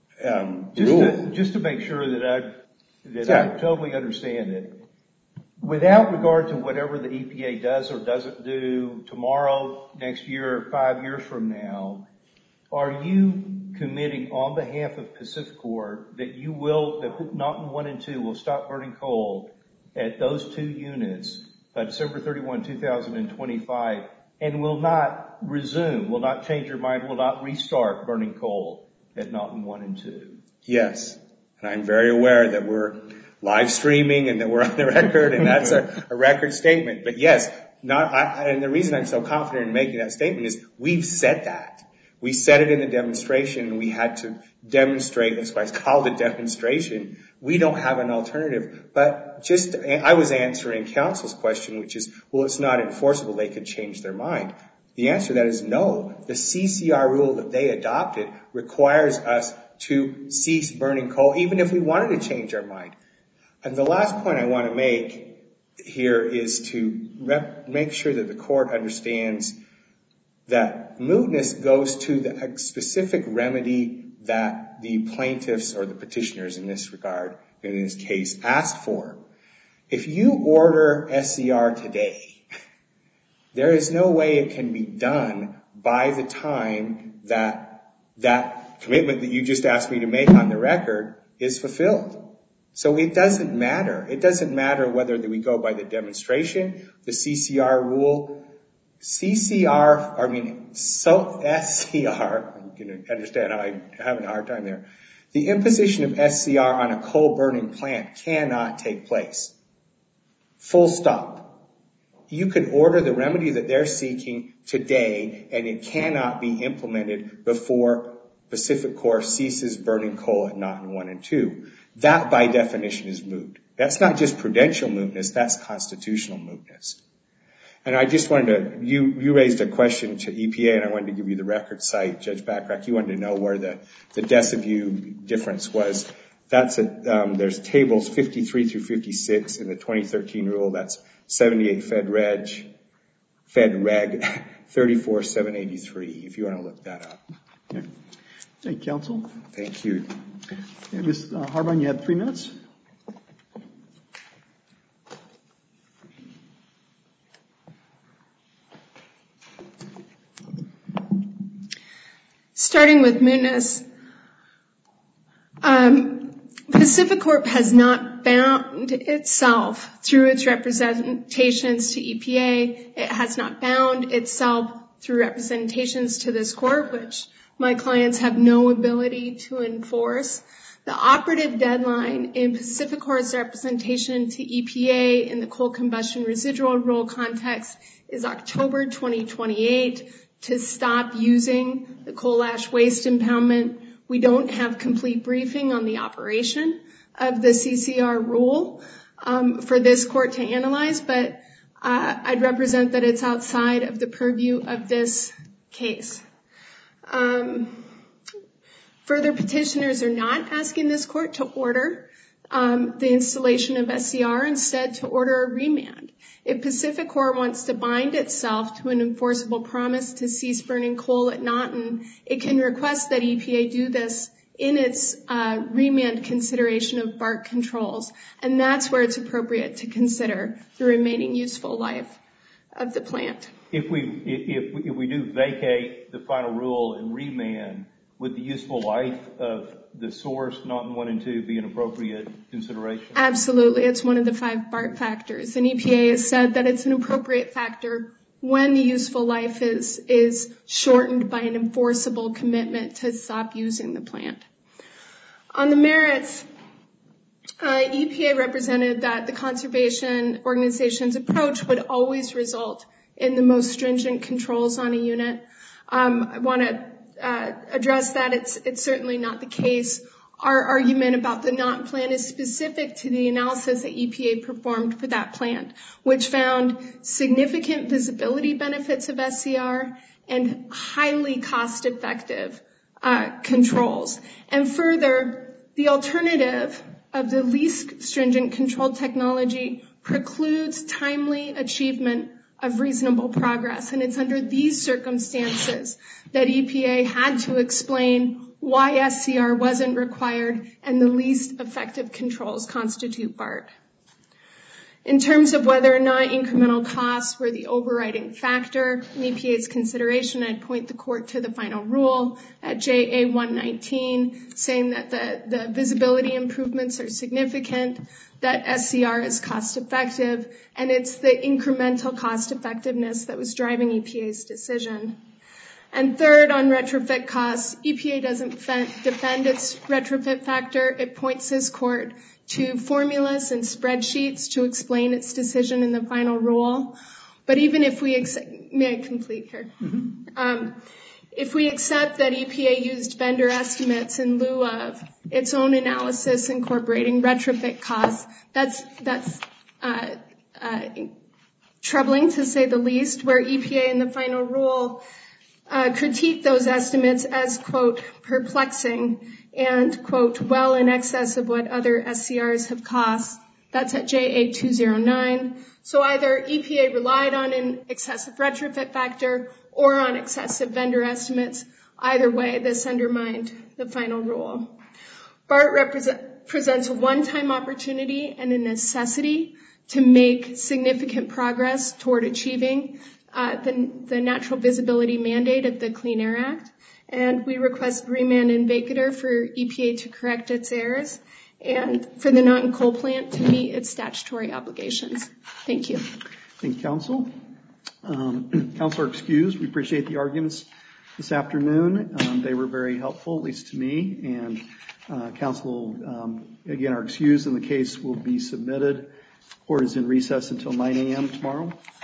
E: rule.
D: Just to make sure that I totally understand it, without regard to whatever the EPA does or doesn't do tomorrow, next year, or 5 years from now, are you committing on behalf of PacifiCorp that that Naughton 1 and 2 will stop burning coal at those 2 units by December 31, 2025, and will not resume, will not change your mind, will not restart burning coal at Naughton 1 and 2?
E: Yes, and I'm very aware that we're live streaming and that we're on the record, and that's a record statement. But yes, and the reason I'm so confident in making that statement is we've said that. We said it in the demonstration, and we had to demonstrate, that's why it's called a demonstration. We don't have an alternative. But I was answering counsel's question, which is, well, it's not enforceable. They could change their mind. The answer to that is no. The CCR rule that they adopted requires us to cease burning coal, even if we wanted to change our mind. And the last point I want to make here is to make sure that the court understands that mootness goes to the specific remedy that the plaintiffs or the petitioners in this regard, in this case, asked for. If you order SCR today, there is no way it can be done by the time that that commitment that you just asked me to make on the record is fulfilled. So it doesn't matter. It doesn't matter whether we go by the demonstration, the CCR rule. SCR, you can understand how I'm having a hard time there. The imposition of SCR on a coal burning plant cannot take place. Full stop. You can order the remedy that they're seeking today, and it cannot be implemented before PacifiCorp ceases burning coal at Naughton 1 and 2. That, by definition, is moot. That's not just prudential mootness, that's constitutional mootness. And I just wanted to, you raised a question to EPA, and I wanted to give you the record site. Judge Bachrach, you wanted to know where the deciview difference was. That's there's tables 53 through 56 in the 2013 rule. That's 78 Fed Reg 34783, if you want to look that up.
A: Okay. Thank you, counsel.
E: Thank you.
A: Okay, Ms. Harbine, you have 3 minutes.
G: Starting with mootness, PacifiCorp has not bound itself through its representations to EPA. It has not bound itself through representations to this court, which my clients have no ability to enforce. The operative deadline in PacifiCorp's representation to EPA in the coal combustion residual rule context is October 2028 to stop using the coal ash waste impoundment. We don't have complete briefing on the operation of the CCR rule for this court to analyze, but I'd represent that it's outside of the purview of this case. Further, petitioners are not asking this court to order the installation of SCR, instead to order a remand. If PacifiCorp wants to bind itself to an enforceable promise to cease burning coal at Naughton, it can request that EPA do this in its remand consideration of BART controls, and that's where it's appropriate to consider the remaining useful life of the plant.
D: If we do vacate the final rule and remand, would the useful life of the source, Naughton 1 and 2, be an appropriate consideration?
G: Absolutely. It's one of the 5 BART factors, and EPA has said that it's an appropriate factor when the useful life is shortened by an enforceable commitment to stop using the plant. On the merits, EPA represented that the conservation organization's approach would always result in the most stringent controls on a unit. I want to address that. It's certainly not the case. Our argument about the NOT plan is specific to the analysis that EPA performed for that plant, which found significant visibility benefits of SCR and highly cost-effective controls. And further, the alternative of the least stringent control technology precludes timely achievement of reasonable progress. And it's under these circumstances that EPA had to explain why SCR wasn't required and the least effective controls constitute BART. In terms of whether or not incremental costs were the overriding factor in EPA's consideration, I'd point the court to the final rule at JA 119, saying that the visibility improvements are significant, that SCR is cost effective, and it's the incremental cost effectiveness that was driving EPA's decision. And third, on retrofit costs, EPA doesn't defend its retrofit factor. It points this court to formulas and spreadsheets to explain its decision in the final rule. But even if we may I complete here? If we accept that EPA used vendor estimates in lieu of its own analysis incorporating retrofit costs, that's troubling to say the least, where EPA in the final rule critique those estimates as, quote, perplexing and, quote, well in excess of what other SCRs have cost. That's at JA 209. So either EPA relied on an excessive retrofit factor or on excessive vendor estimates. Either way, this undermined the final rule. BART presents a one-time opportunity and a necessity to make significant progress toward achieving the natural visibility mandate of the Clean Air Act, and we request remand and vacatur for EPA to correct its errors and for the Naughton coal plant to meet its statutory obligations. Thank you.
A: Thank you, counsel. Counsel are excused. We appreciate the arguments this afternoon. They were very helpful, at least to me, and counsel, again, are excused, and the case will be submitted. Court is in recess until 9 a.m. tomorrow.